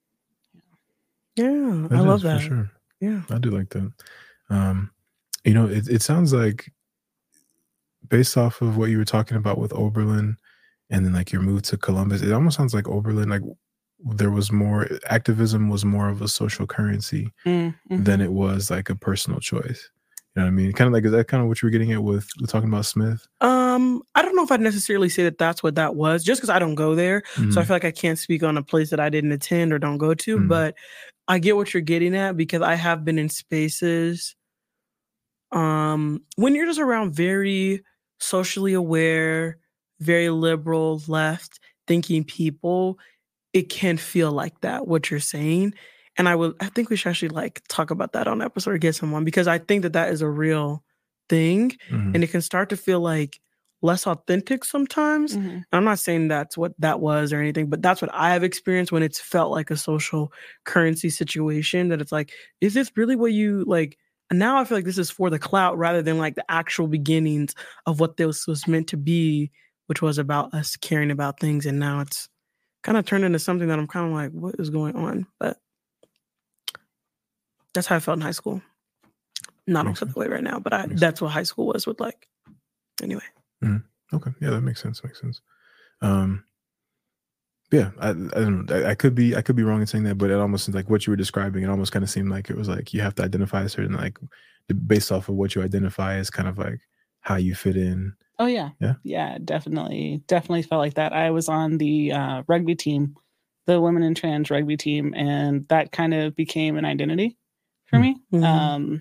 Yeah, that I love is, that. For sure. Yeah, I do like that. Um, you know, it, it sounds like based off of what you were talking about with Oberlin and then like your move to Columbus, it almost sounds like Oberlin, like there was more, activism was more of a social currency mm-hmm. than it was like a personal choice. You know what I mean? Kind of like, is that kind of what you were getting at with, with talking about Smith? Um, I don't know if I'd necessarily say that that's what that was, just because I don't go there. Mm-hmm. So I feel like I can't speak on a place that I didn't attend or don't go to. Mm-hmm. But I get what you're getting at because I have been in spaces um, when you're just around very socially aware, very liberal, left thinking people, it can feel like that, what you're saying. And I would, I think we should actually like talk about that on episode or get someone, because I think that that is a real thing. Mm-hmm. And it can start to feel like less authentic sometimes. Mm-hmm. I'm not saying that's what that was or anything, but that's what I have experienced when it's felt like a social currency situation, that it's like, is this really what you like? And now I feel like this is for the clout rather than like the actual beginnings of what this was meant to be, which was about us caring about things. And now it's kind of turned into something that I'm kind of like, what is going on? But that's how I felt in high school. Not Makes also the way right now, but I, Makes that's what high school was with like. Anyway. Mm-hmm. Okay. Yeah, that makes sense. Makes sense. Um, yeah, I, I don't know. I, I could be, I could be wrong in saying that, but it almost seems like what you were describing, it almost kind of seemed like it was like you have to identify a certain, like based off of what you identify as kind of like how you fit in. Oh yeah. Yeah. Yeah, definitely. Definitely felt like that. I was on the uh, rugby team, the women in trans rugby team, and that kind of became an identity for me. Mm-hmm. Um,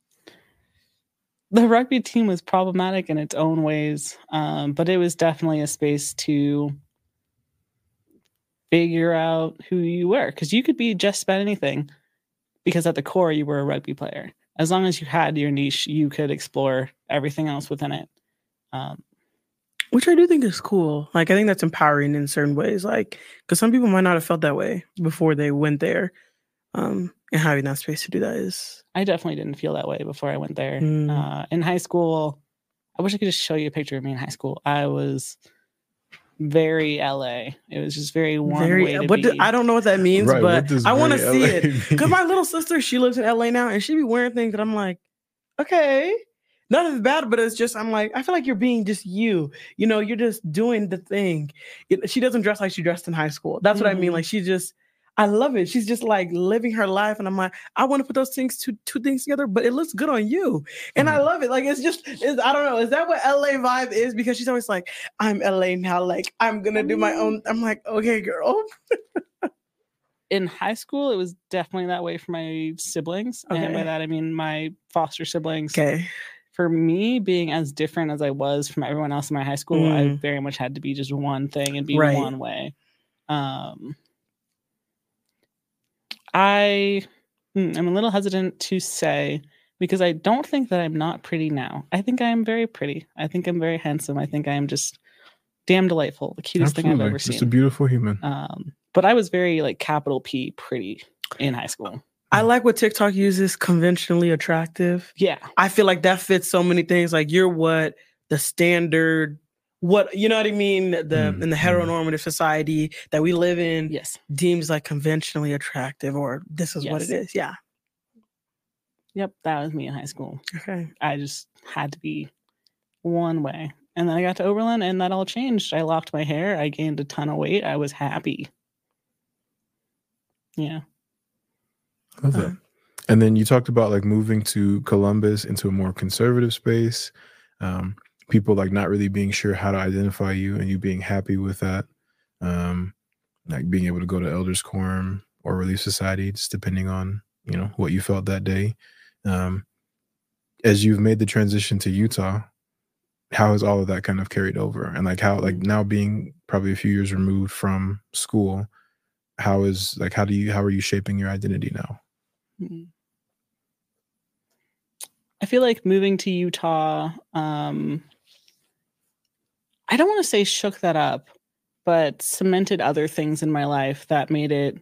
the rugby team was problematic in its own ways, um, but it was definitely a space to figure out who you were, because you could be just about anything, because at the core you were a rugby player. As long as you had your niche, you could explore everything else within it. Um, Which I do think is cool. Like, I think that's empowering in certain ways. Like, because some people might not have felt that way before they went there. Um, and having that space to do that is... I definitely didn't feel that way before I went there. Mm. Uh, in high school, I wish I could just show you a picture of me in high school. I was very L A. It was just very one very, way to what be. do, I don't know what that means, Right, what but does I want to very see L A it. mean? Because my little sister, she lives in L A now, and she be wearing things that I'm like, okay. none of it's bad, but it's just, I'm like, I feel like you're being just you. You know, you're just doing the thing. It, she doesn't dress like she dressed in high school. That's mm-hmm. what I mean. Like, she just, I love it. She's just like living her life. And I'm like, I want to put those things, two, two things together, but it looks good on you. And mm-hmm. I love it. Like, it's just, it's, I don't know. Is that what L A vibe is? Because she's always like, I'm L A now. Like, I'm going to do my own. I'm like, okay, girl. In high school, it was definitely that way for my siblings. Okay. And by that, I mean my foster siblings. Okay. For me, being as different as I was from everyone else in my high school, mm. I very much had to be just one thing and be right. one way. Um, I, I'm a little hesitant to say, because I don't think that I'm not pretty now. I think I am very pretty. I think I'm very handsome. I think I am just damn delightful. The cutest Absolutely. thing I've ever seen. Just a beautiful human. Um, but I was very like capital P pretty in high school. I like what TikTok uses, conventionally attractive. Yeah. I feel like that fits so many things. Like, you're what the standard, what, you know what I mean? The mm, in the heteronormative mm. society that we live in yes. deems like conventionally attractive, or this is yes. what it is. Yeah. Yep. That was me in high school. Okay. I just had to be one way. And then I got to Oberlin and that all changed. I locked my hair. I gained a ton of weight. I was happy. Yeah. Love that. And then you talked about like moving to Columbus into a more conservative space. Um, people like not really being sure how to identify you, and you being happy with that. Um, like being able to go to Elders Quorum or Relief Society, just depending on, you know, what you felt that day. Um, as you've made the transition to Utah, how has all of that kind of carried over? And like how, like now being probably a few years removed from school, how is like, how do you, how are you shaping your identity now? I feel like moving to Utah, um, I don't want to say shook that up, but cemented other things in my life that made it,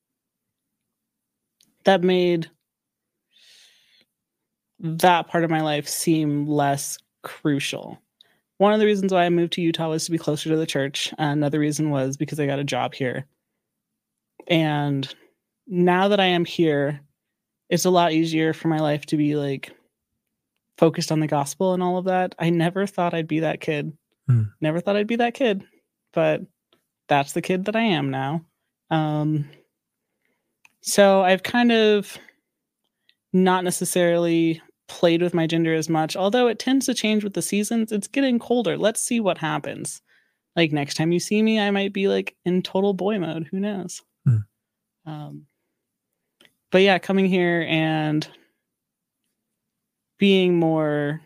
that made that part of my life seem less crucial. One of the reasons why I moved to Utah was to be closer to the church. Another reason was because I got a job here. And now that I am here, it's a lot easier for my life to be like focused on the gospel and all of that. I never thought I'd be that kid. Hmm. Never thought I'd be that kid, but that's the kid that I am now. Um, so I've kind of not necessarily played with my gender as much, although it tends to change with the seasons. It's getting colder. Let's see what happens. Like next time you see me, I might be like in total boy mode. Who knows? Hmm. Um, But yeah, coming here and being more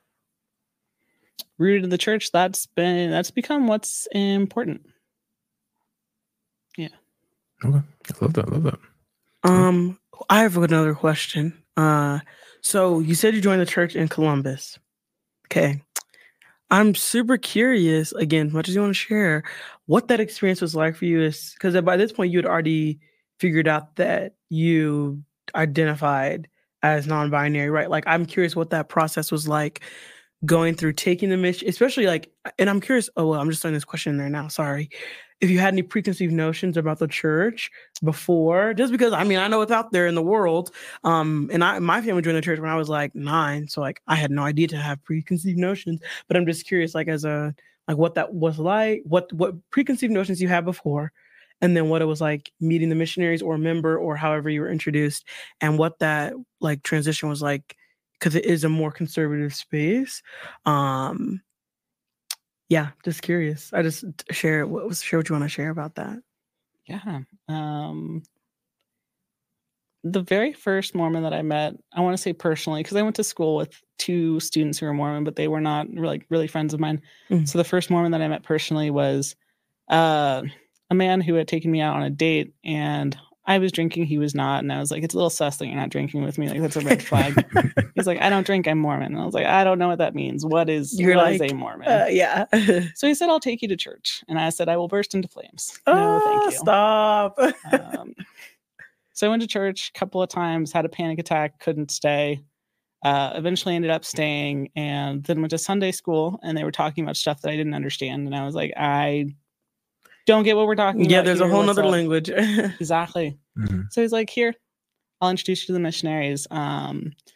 rooted in the church, that's been that's become what's important. Yeah. Okay. I love that. I love that. Um, I have another question. Uh, so you said you joined the church in Columbus. Okay. I'm super curious, again, as much as you want to share, what that experience was like for you, is because by this point you had already figured out that you identified as non-binary, right? Like, I'm curious what that process was like going through taking the mission, especially like, and I'm curious, oh, well, I'm just throwing this question in there now, sorry. If you had any preconceived notions about the church before, just because, I mean, I know it's out there in the world. Um, and I, my family joined the church when I was like nine. So like, I had no idea to have preconceived notions, but I'm just curious, like as a, like what that was like, what, what preconceived notions you had before, and then what it was like meeting the missionaries or a member or however you were introduced, and what that like transition was like, because it is a more conservative space. Um, yeah, just curious. I just share what was share what you want to share about that. Yeah. Um, the very first Mormon that I met, I want to say personally, because I went to school with two students who were Mormon, but they were not like really friends of mine. Mm-hmm. So the first Mormon that I met personally was uh, a man who had taken me out on a date, and I was drinking, he was not. And I was like, it's a little sus that you're not drinking with me. Like, that's a red flag. He's like, I don't drink, I'm Mormon. And I was like, I don't know what that means. What is, you're what like, is a Mormon? Uh, yeah. So he said, I'll take you to church. And I said, I will burst into flames. Oh, no, thank you. Stop. um, so I went to church a couple of times, had a panic attack, couldn't stay. Uh, eventually ended up staying, and then went to Sunday school, and they were talking about stuff that I didn't understand. And I was like, I don't get what we're talking yeah, about. Yeah, there's here. a whole What's nother up? language. Exactly. Mm-hmm. So he's like, here, I'll introduce you to the missionaries. Um,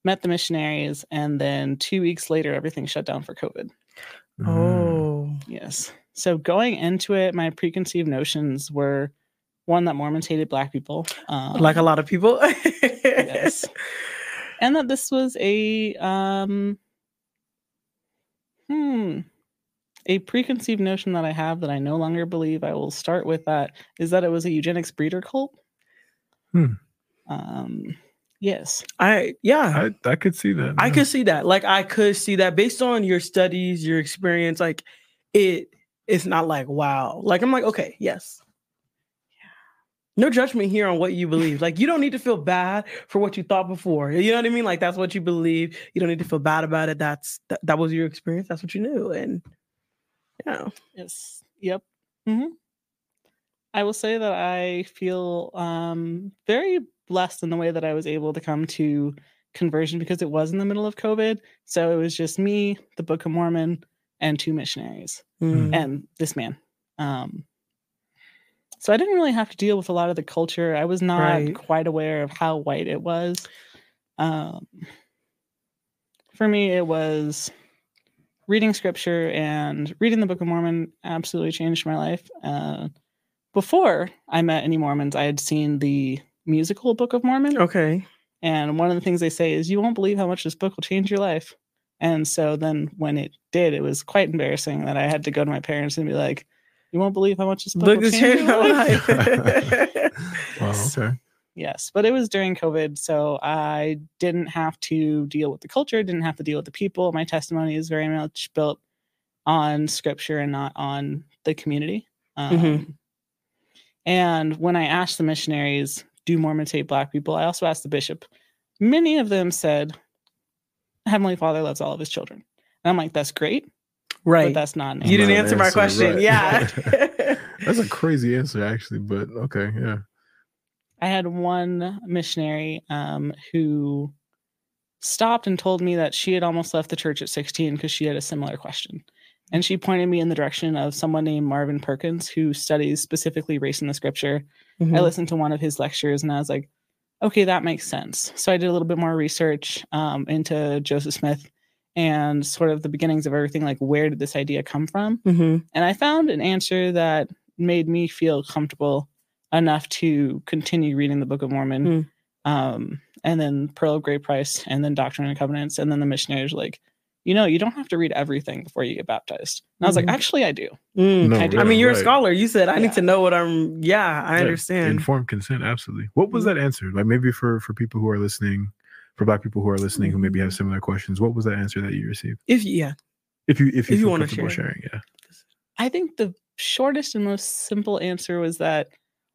met the missionaries, and then two weeks later, everything shut down for COVID. Mm. Oh. Yes. So going into it, my preconceived notions were one, that Mormons hated Black people. Um, Like a lot of people. Yes. And that this was a um hmm a preconceived notion that I have that I no longer believe. I will start with that, is that it was a eugenics breeder cult. Hmm. Um yes. I yeah. I, I could see that. I yeah. could see that. Like I could see that based on your studies, your experience, like it it's not like wow. Like I'm like, okay, yes. No judgment here on what you believe. Like you don't need to feel bad for what you thought before. You know what I mean? Like that's what you believe. You don't need to feel bad about it. That's that, that was your experience. That's what you knew. And you know. Yes. Yep. Mm-hmm. I will say that I feel um, very blessed in the way that I was able to come to conversion, because it was in the middle of COVID. So it was just me, the Book of Mormon, and two missionaries, Mm. and this man. Um, so I didn't really have to deal with a lot of the culture. I was not Right. quite aware of how white it was. Um, for me, it was reading scripture, and reading the Book of Mormon absolutely changed my life. Uh, before I met any Mormons, I had seen the musical Book of Mormon. Okay. And one of the things they say is, you won't believe how much this book will change your life. And so then when it did, it was quite embarrassing that I had to go to my parents and be like, you won't believe how much this book Book will has change changed your my life. life. Wow, okay. Yes, but it was during COVID, so I didn't have to deal with the culture, didn't have to deal with the people. My testimony is very much built on scripture and not on the community. Um, Mhm. And when I asked the missionaries, do Mormons hate Black people? I also asked the bishop. Many of them said, Heavenly Father loves all of his children. And I'm like, that's great, Right. but that's not an You didn't Not an answer my answer, question. right. Yeah. That's a crazy answer, actually, but okay, yeah. I had one missionary um, who stopped and told me that she had almost left the church at sixteen because she had a similar question. And she pointed me in the direction of someone named Marvin Perkins, who studies specifically race in the scripture. Mhm. I listened to one of his lectures and I was like, okay, that makes sense. So I did a little bit more research um, into Joseph Smith and sort of the beginnings of everything, like where did this idea come from? Mhm. And I found an answer that made me feel comfortable enough to continue reading the Book of Mormon, Mm. um, and then Pearl of Great Price, and then Doctrine and Covenants, and then the missionaries were like, you know, you don't have to read everything before you get baptized. And I was Mhm. like, actually, I do. Mm. No, I do. I mean, you're a right. scholar. You said I Yeah. need to know what I'm. Yeah, I Yeah, understand. Informed consent, absolutely. What was Mhm. that answer? Like maybe for for people who are listening, for Black people who are listening who maybe have similar questions, what was that answer that you received? If yeah, If you if you, If you feel wanna comfortable share. sharing, yeah. I think the shortest and most simple answer was that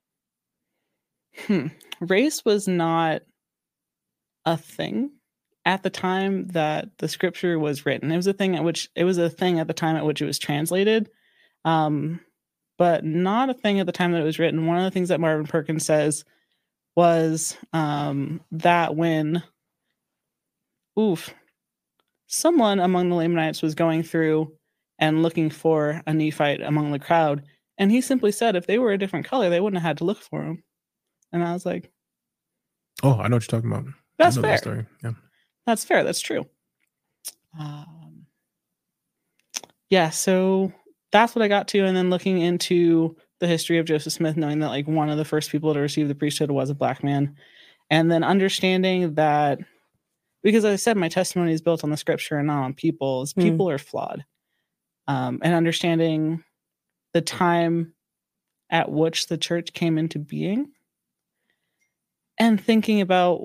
hmm, race was not a thing at the time that the scripture was written. It was a thing at which it was a thing at the time at which it was translated, um, but not a thing at the time that it was written. One of the things that Marvin Perkins says was um, that when, oof, someone among the Lamanites was going through and looking for a Nephite among the crowd, and he simply said if they were a different color, they wouldn't have had to look for him. And I was like, Oh, I know what you're talking about. that's I know fair. that story. Yeah. That's fair. That's true. Um, yeah, so that's what I got to. And then looking into the history of Joseph Smith, knowing that like one of the first people to receive the priesthood was a Black man. And then understanding that, because as I said, my testimony is built on the scripture and not on people, is Hmm. people are flawed. Um, and understanding the time at which the church came into being and thinking about,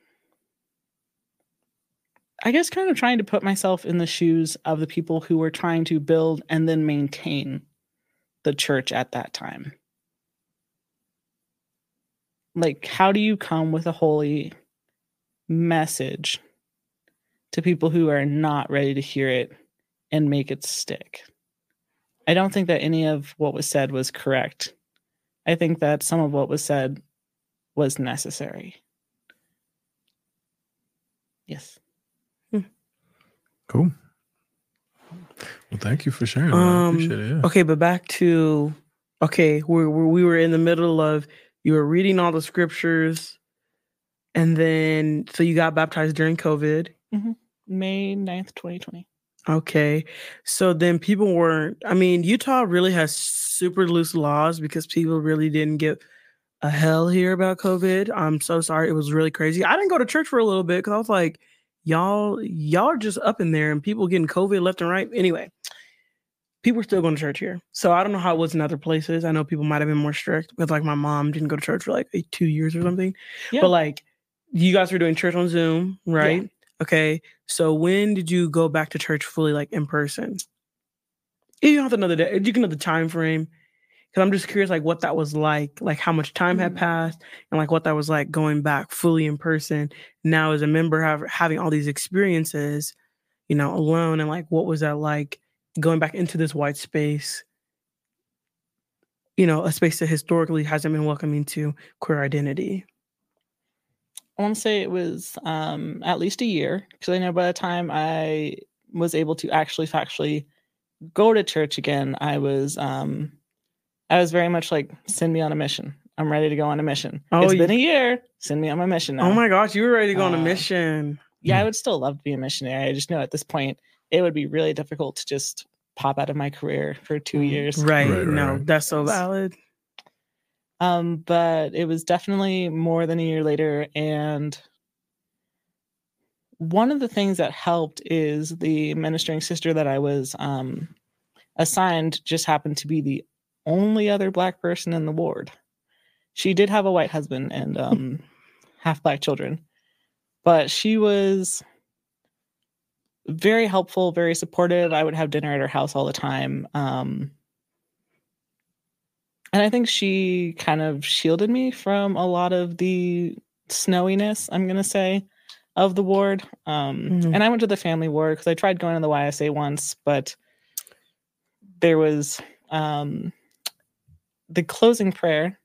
I guess, kind of trying to put myself in the shoes of the people who were trying to build and then maintain the church at that time. Like, how do you come with a holy message to people who are not ready to hear it and make it stick? I don't think that any of what was said was correct. I think that some of what was said was necessary. Yes. Cool. Well, thank you for sharing. that. I Um, appreciate it. Yeah. Okay, but back to okay, we we we were in the middle of you were reading all the scriptures. And then, so you got baptized during COVID. Mm-hmm. May ninth, twenty twenty. Okay. So then people weren't, I mean, Utah really has super loose laws because people really didn't give a hell here about COVID. I'm so sorry. It was really crazy. I didn't go to church for a little bit because I was like, y'all, y'all are just up in there and people getting COVID left and right. Anyway, people are still going to church here. So I don't know how it was in other places. I know people might have been more strict because like my mom didn't go to church for like eight, two years or something. Yeah. But like you guys were doing church on Zoom, right? Yeah. Okay. So when did you go back to church fully, like in person? You don't have to know the day. You can know the time frame. Because I'm just curious, like, what that was like, like how much time had passed, and like what that was like going back fully in person. Now, as a member, have, having all these experiences, you know, alone, and like, what was that like going back into this white space? You know, a space that historically hasn't been welcoming to queer identity. I want to say it was um, at least a year, because I know by the time I was able to actually factually go to church again, I was. Um, I was very much like, send me on a mission. I'm ready to go on a mission. Oh, it's been a year. Send me on my mission now. Oh my gosh, you were ready to go uh, on a mission. Yeah, I would still love to be a missionary. I just know at this point, it would be really difficult to just pop out of my career for two years. Right. right no, right. That's so valid. Um, but it was definitely more than a year later. And one of the things that helped is the ministering sister that I was um, assigned just happened to be the only other Black person in the ward. She did have a white husband and um, half Black children, but she was very helpful, very supportive. I would have dinner at her house all the time. Um, and I think she kind of shielded me from a lot of the snowiness, I'm going to say, of the ward. Um, mm-hmm. And I went to the family ward because I tried going to the Y S A once, but there was... Um, the closing prayer,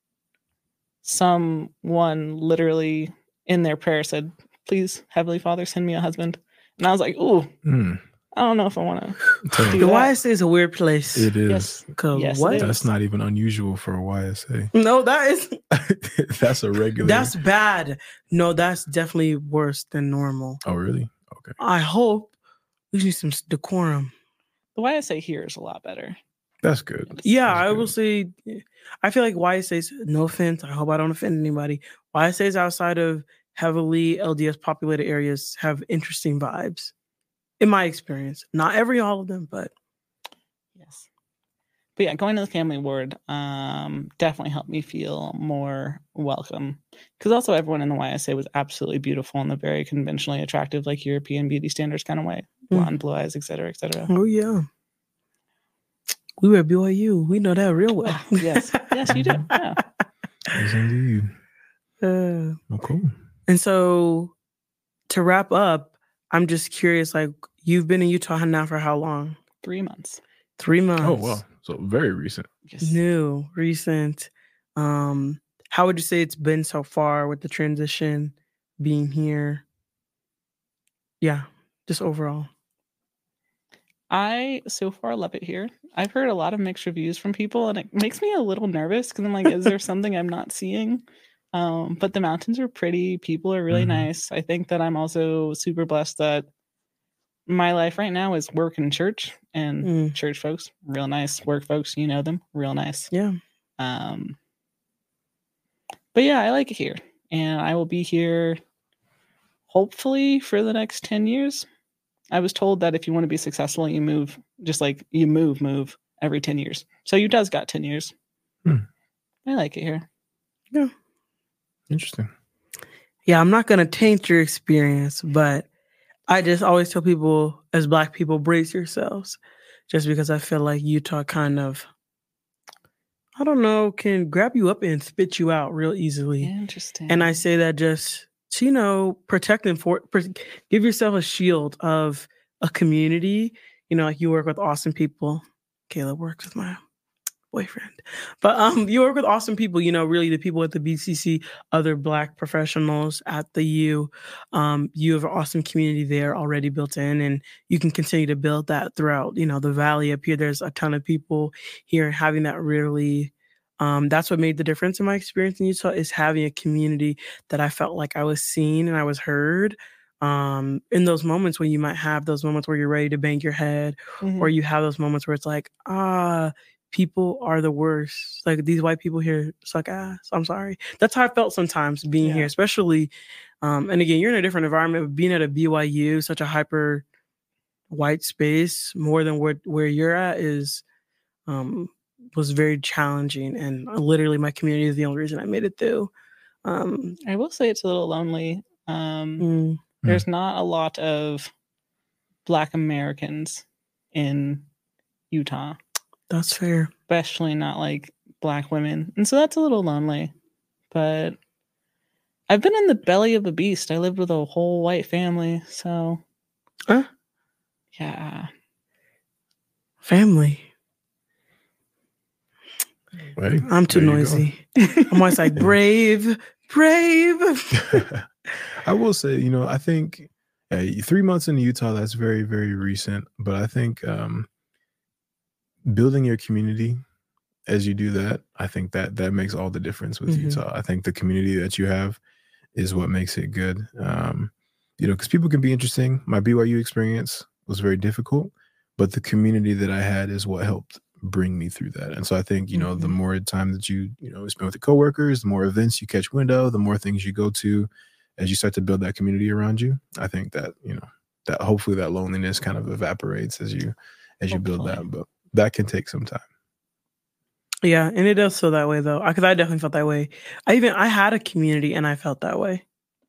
someone literally in their prayer said, please, Heavenly Father, send me a husband. And I was like, ooh, mm. I don't know if I want to. The Y S A is a weird place. It is. Yes. yes what? That's not even unusual for a Y S A. No, that is. That's a regular. That's bad. No, that's definitely worse than normal. Oh, really? Okay. I hope we need some decorum. The Y S A here is a lot better. That's good. Yeah, That's I good. will say, I feel like Y S As, no offense, I hope I don't offend anybody. Y S As outside of heavily L D S populated areas have interesting vibes, in my experience. Not every all of them, but. Yes. But yeah, going to the family ward um, definitely helped me feel more welcome. Because also everyone in the Y S A was absolutely beautiful in a very conventionally attractive, like European beauty standards kind of way. Blonde, mm. blue eyes, et cetera, et cetera. Oh, yeah. We were at B Y U. We know that real well. yes. Yes, you do. Yeah. Yes, indeed. Uh, oh, cool. And so to wrap up, I'm just curious, like, you've been in Utah now for how long? Three months. Three months. Oh, wow. So very recent. Yes. New, recent. Um, how would you say it's been so far with the transition, being here? Yeah, just overall. I so far love it here. I've heard a lot of mixed reviews from people, and it makes me a little nervous because I'm like, is there something I'm not seeing? Um, but the mountains are pretty. People are really mm-hmm. nice. I think that I'm also super blessed that my life right now is work and church, and mm. church folks, real nice. Work folks, you know them, real nice. Yeah. Um. But yeah, I like it here, and I will be here hopefully for the next ten years. I was told that if you want to be successful, you move, just like you move, move every ten years. So Utah's got ten years. Hmm. I like it here. Yeah. Interesting. Yeah, I'm not going to taint your experience, but I just always tell people, as Black people, brace yourselves. Just because I feel like Utah kind of, I don't know, can grab you up and spit you out real easily. Interesting. And I say that just... So, you know, protect and for, give yourself a shield of a community. You know, like you work with awesome people. Caleb works with my boyfriend. But um, you work with awesome people, you know, really the people at the B C C, other Black professionals at the U. Um, you have an awesome community there already built in, and you can continue to build that throughout, you know, the valley up here. There's a ton of people here, having that really Um, that's what made the difference in my experience in Utah, is having a community that I felt like I was seen and I was heard. Um, in those moments when you might have those moments where you're ready to bang your head, Mhm. or you have those moments where it's like, ah, people are the worst. Like, these white people here suck ass. I'm sorry. That's how I felt sometimes being Yeah. here, especially. Um, and again, you're in a different environment, but being at a B Y U, such a hyper white space, more than where, where you're at, is um, was very challenging. And literally, my community is the only reason I made it through. Um, I will say it's a little lonely. Um, mm, there's not a lot of Black Americans in Utah, that's fair. especially not like Black women. And so that's a little lonely. But I've been in the belly of a beast. I lived with a whole white family. So, Huh? yeah. Family. Hey, I'm too there you go. noisy. I'm always like, brave, brave. I will say, you know, I think uh, three months in Utah, that's very, very recent. But I think um, building your community as you do that, I think that that makes all the difference with Mhm. Utah. I think the community that you have is what makes it good. Um, you know, because people can be interesting. My B Y U experience was very difficult, but the community that I had is what helped bring me through that. And so I think, you know, the Mhm. more time that you, you know, spend with the coworkers, the more events you catch wind of, the more things you go to as you start to build that community around you. I think that, you know, that hopefully that loneliness kind of evaporates as you as you build Hopefully. that. But that can take some time. Yeah, and it does feel that way though, because I definitely felt that way. I even I had a community and I felt that way.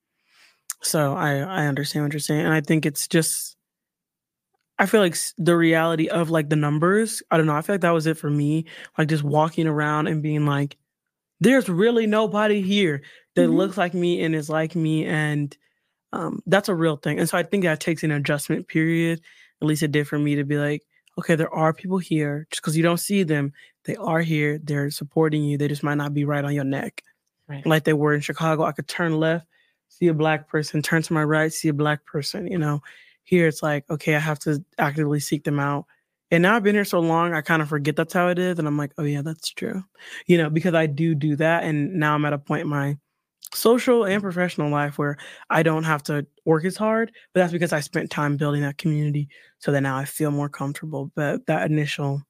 So I I understand what you're saying, and I think it's just I feel like s- the reality of like the numbers. I don't know. I feel like that was it for me. Like just walking around and being like, there's really nobody here that Mhm. looks like me and is like me, and um, that's a real thing. And so I think that takes an adjustment period. At least it did for me to be like, okay, there are people here. Just because you don't see them, they are here. They're supporting you. They just might not be right on your neck Right. like they were in Chicago. I could turn left, see a Black person, turn to my right, see a Black person. You know, here it's like, okay, I have to actively seek them out. And now I've been here so long, I kind of forget that's how it is. And I'm like, oh, yeah, that's true. You know, because I do do that. And now I'm at a point in my social and professional life where I don't have to work as hard, but that's because I spent time building that community so that now I feel more comfortable. But that initial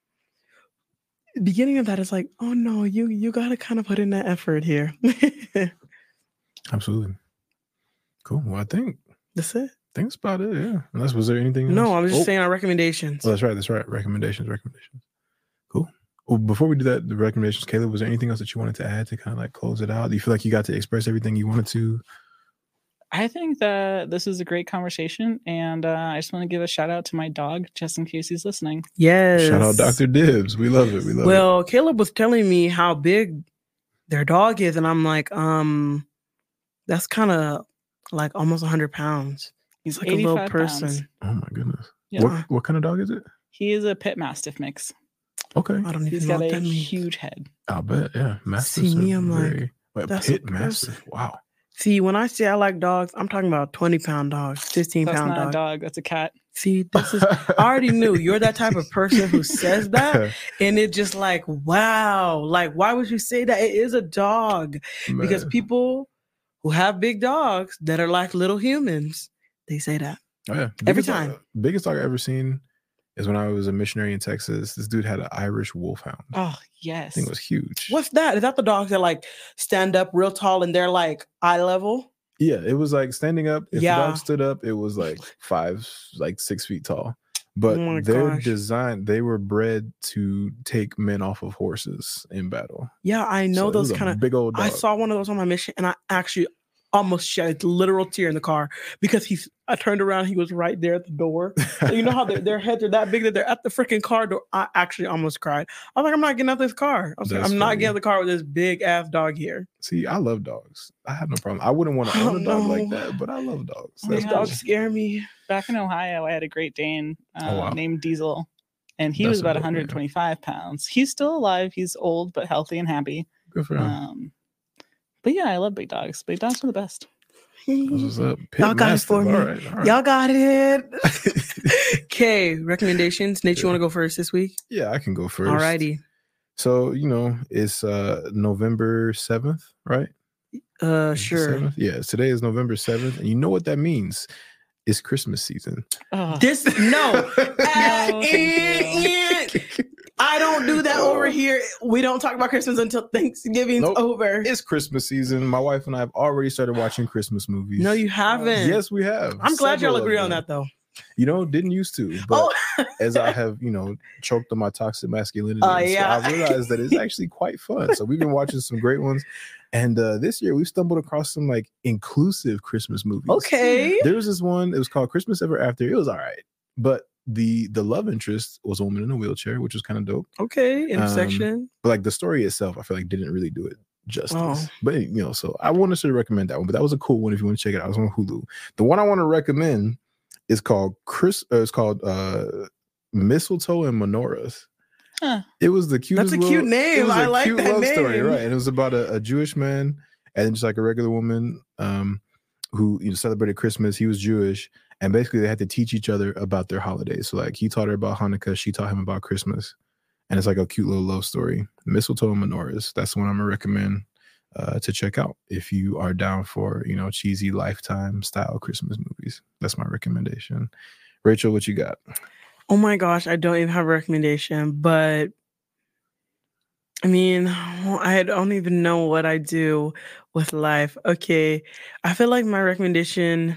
beginning of that is like, oh no, you you gotta kind of put in that effort here. Absolutely. Cool. Well, I think That's it. I think that's about it. Yeah. Unless was there anything else? No, I was just Oh, saying our recommendations. oh, that's right. That's right. Recommendations. Recommendations. Cool. Well, before we do that, the recommendations, Caleb, was there anything else that you wanted to add to kind of like close it out? Do you feel like you got to express everything you wanted to? I think that this is a great conversation, and uh, I just want to give a shout out to my dog, just in case he's listening. Yes. Shout out Doctor Dibs. We love it. We love it. Well, Caleb was telling me how big their dog is, and I'm like, um, that's kind of like almost one hundred pounds. He's It's like a little eighty-five person. pounds. Oh my goodness. Yeah. What what kind of dog is it? He is a pit mastiff mix. Okay. I don't even He's know got what a that means. huge head. I'll bet. Yeah. Mastiffs See me, are I'm like, very like that's a pit mastiff. person. Wow. See, when I say I like dogs, I'm talking about twenty pound dogs, fifteen That's pound not a dogs. dog. That's a cat. See, this is I already knew you're that type of person who says that, and it just like, wow, like why would you say that? It is a dog. Because Man. people who have big dogs that are like little humans, they say that. Oh, yeah. Every Biggest dog- time. biggest dog I ever seen is when I was a missionary in Texas. This dude had an Irish wolfhound. Oh, I yes. think it was huge. What's that? Is that the dogs that like stand up real tall and they're like eye level? Yeah, it was like standing up. If Yeah. the dog stood up, it was like five, like six feet tall. But Oh my their gosh. design, they were bred to take men off of horses in battle. Yeah, I know So it those was a kind of. big old dog. I saw one of those on my mission, and I actually almost shed a literal tear in the car because he's. I turned around, he was right there at the door. So you know how their, their heads are that big that they're at the freaking car door. I actually almost cried. I was like, I'm not getting out this car. I was like, That's I'm not funny. getting out the car with this big ass dog here. See, I love dogs. I have no problem. I wouldn't want to I own a don't dog like know. that, but I love dogs. Oh my These That's gosh. dogs cool. scare me. Back in Ohio, I had a Great Dane uh, Oh, wow. named Diesel, and he That's was a about dope name. one hundred twenty-five pounds. He's still alive. He's old but healthy and happy. Good for him. Um, but yeah, I love big dogs. Big dogs are the best. That's what's up. Pit Y'all got it mastiff. for me. All right, all right. Y'all got it. Okay, recommendations. Nate, you want to go first this week? Yeah, I can go first. Alrighty. So, you know, it's uh, November seventh, right? Uh, sure. seventh? Yeah, today is November seventh. And you know what that means? It's Christmas season. Oh. This, no. no I don't do that over here. We don't talk about Christmas until Thanksgiving's nope. over. It's Christmas season. My wife and I have already started watching Christmas movies. No, you haven't. Yes, we have. I'm glad y'all agree on that, though. You know, didn't used to, but oh. as I have, you know, choked on my toxic masculinity, uh, yeah. so I realized that it's actually quite fun. So we've been watching some great ones. And uh, this year we stumbled across some like inclusive Christmas movies. Okay. There was this one, it was called Christmas Ever After. It was all right. But the the love interest was a woman in a wheelchair, which was kind of dope. Okay, intersection. Um, but like the story itself, I feel like didn't really do it justice. Oh. But you know, so I wanted to recommend that one. But that was a cool one if you want to check it out. It was on Hulu. The one I want to recommend is called Chris. Uh, it's called uh, Mistletoe and Menorahs. Huh. It was the cutest. That's a little, cute name. It was I a like cute that love name. story, right? And it was about a, a Jewish man and just like a regular woman um, who you know, celebrated Christmas. He was Jewish. And basically, they had to teach each other about their holidays. So, like, he taught her about Hanukkah. She taught him about Christmas. And it's like a cute little love story. Mistletoe and Menorahs. That's the one I'm going to recommend uh, to check out if you are down for, you know, cheesy Lifetime-style Christmas movies. That's my recommendation. Rachel, what you got? Oh, my gosh. I don't even have a recommendation. But, I mean, I don't even know what I do with life. Okay. I feel like my recommendation...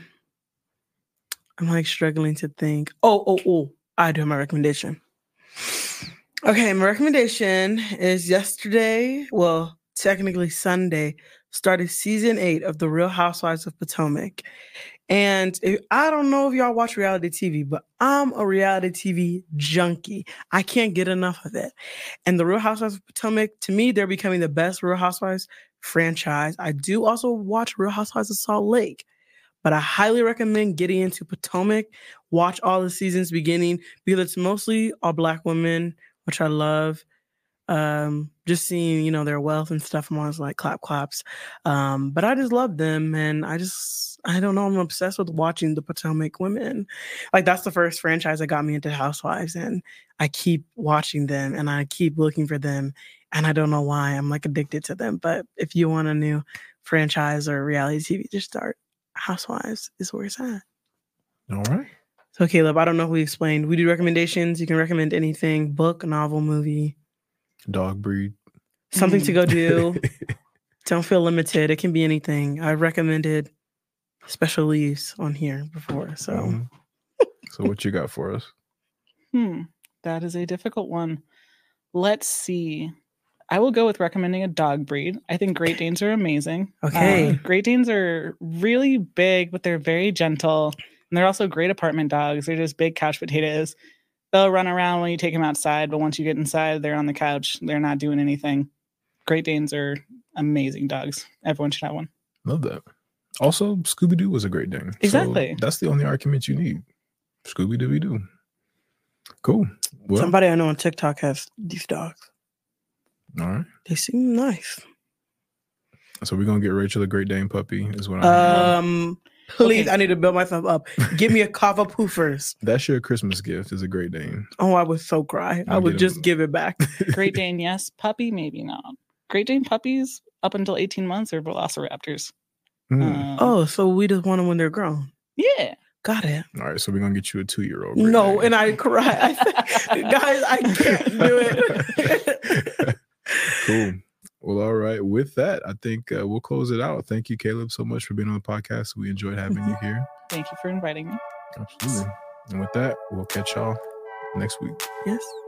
I'm like struggling to think. Oh, oh, oh, I do have my recommendation. Okay, my recommendation is yesterday, well, technically Sunday, started season eight of The Real Housewives of Potomac. And if, I don't know if y'all watch reality T V, but I'm a reality T V junkie. I can't get enough of it. And The Real Housewives of Potomac, to me, they're becoming the best Real Housewives franchise. I do also watch Real Housewives of Salt Lake. But I highly recommend getting into Potomac. Watch all the seasons beginning because it's mostly all Black women, which I love. Um, just seeing, you know, their wealth and stuff. I'm always like clap claps. Um, but I just love them. And I just, I don't know, I'm obsessed with watching the Potomac women. Like that's the first franchise that got me into Housewives. And I keep watching them and I keep looking for them. And I don't know why. I'm like addicted to them. But if you want a new franchise or reality T V, just start. Housewives is where it's at. All right. So, Caleb, I don't know if we explained. We do recommendations. You can recommend anything, book, novel, movie. Dog breed. Something mm. to go do. Don't feel limited. It can be anything. I've recommended special leaves on here before. So, um, so what you got for us? Hmm. That is a difficult one. Let's see. I will go with recommending a dog breed. I think Great Danes are amazing. Okay. Uh, Great Danes are really big, but they're very gentle. And they're also great apartment dogs. They're just big couch potatoes. They'll run around when you take them outside, but once you get inside, they're on the couch. They're not doing anything. Great Danes are amazing dogs. Everyone should have one. Love that. Also, Scooby-Doo was a Great Dane. Exactly. So that's the only argument you need. Scooby-Dooby-Doo. Cool. Well, somebody I know on TikTok has these dogs. All right. They seem nice. So we're going to get Rachel a Great Dane puppy is what I'm Um, please, okay. I need to build myself up. Give me a Cavapoo first. That's your Christmas gift is a Great Dane. Oh, I would so cry. I'll I would just him. give it back. Great Dane, yes. Puppy, maybe not. Great Dane puppies up until eighteen months are velociraptors. Mm. Um, oh, so we just want them when they're grown. Yeah. Got it. All right, so we're going to get you a two-year-old. No, Dane. And I cry. I, guys, I can't do it. Cool. Well, all right. With that, I think uh, we'll close it out. Thank you, Caleb, so much for being on the podcast. We enjoyed having you here. Thank you for inviting me. Absolutely. And with that, we'll catch y'all next week. Yes.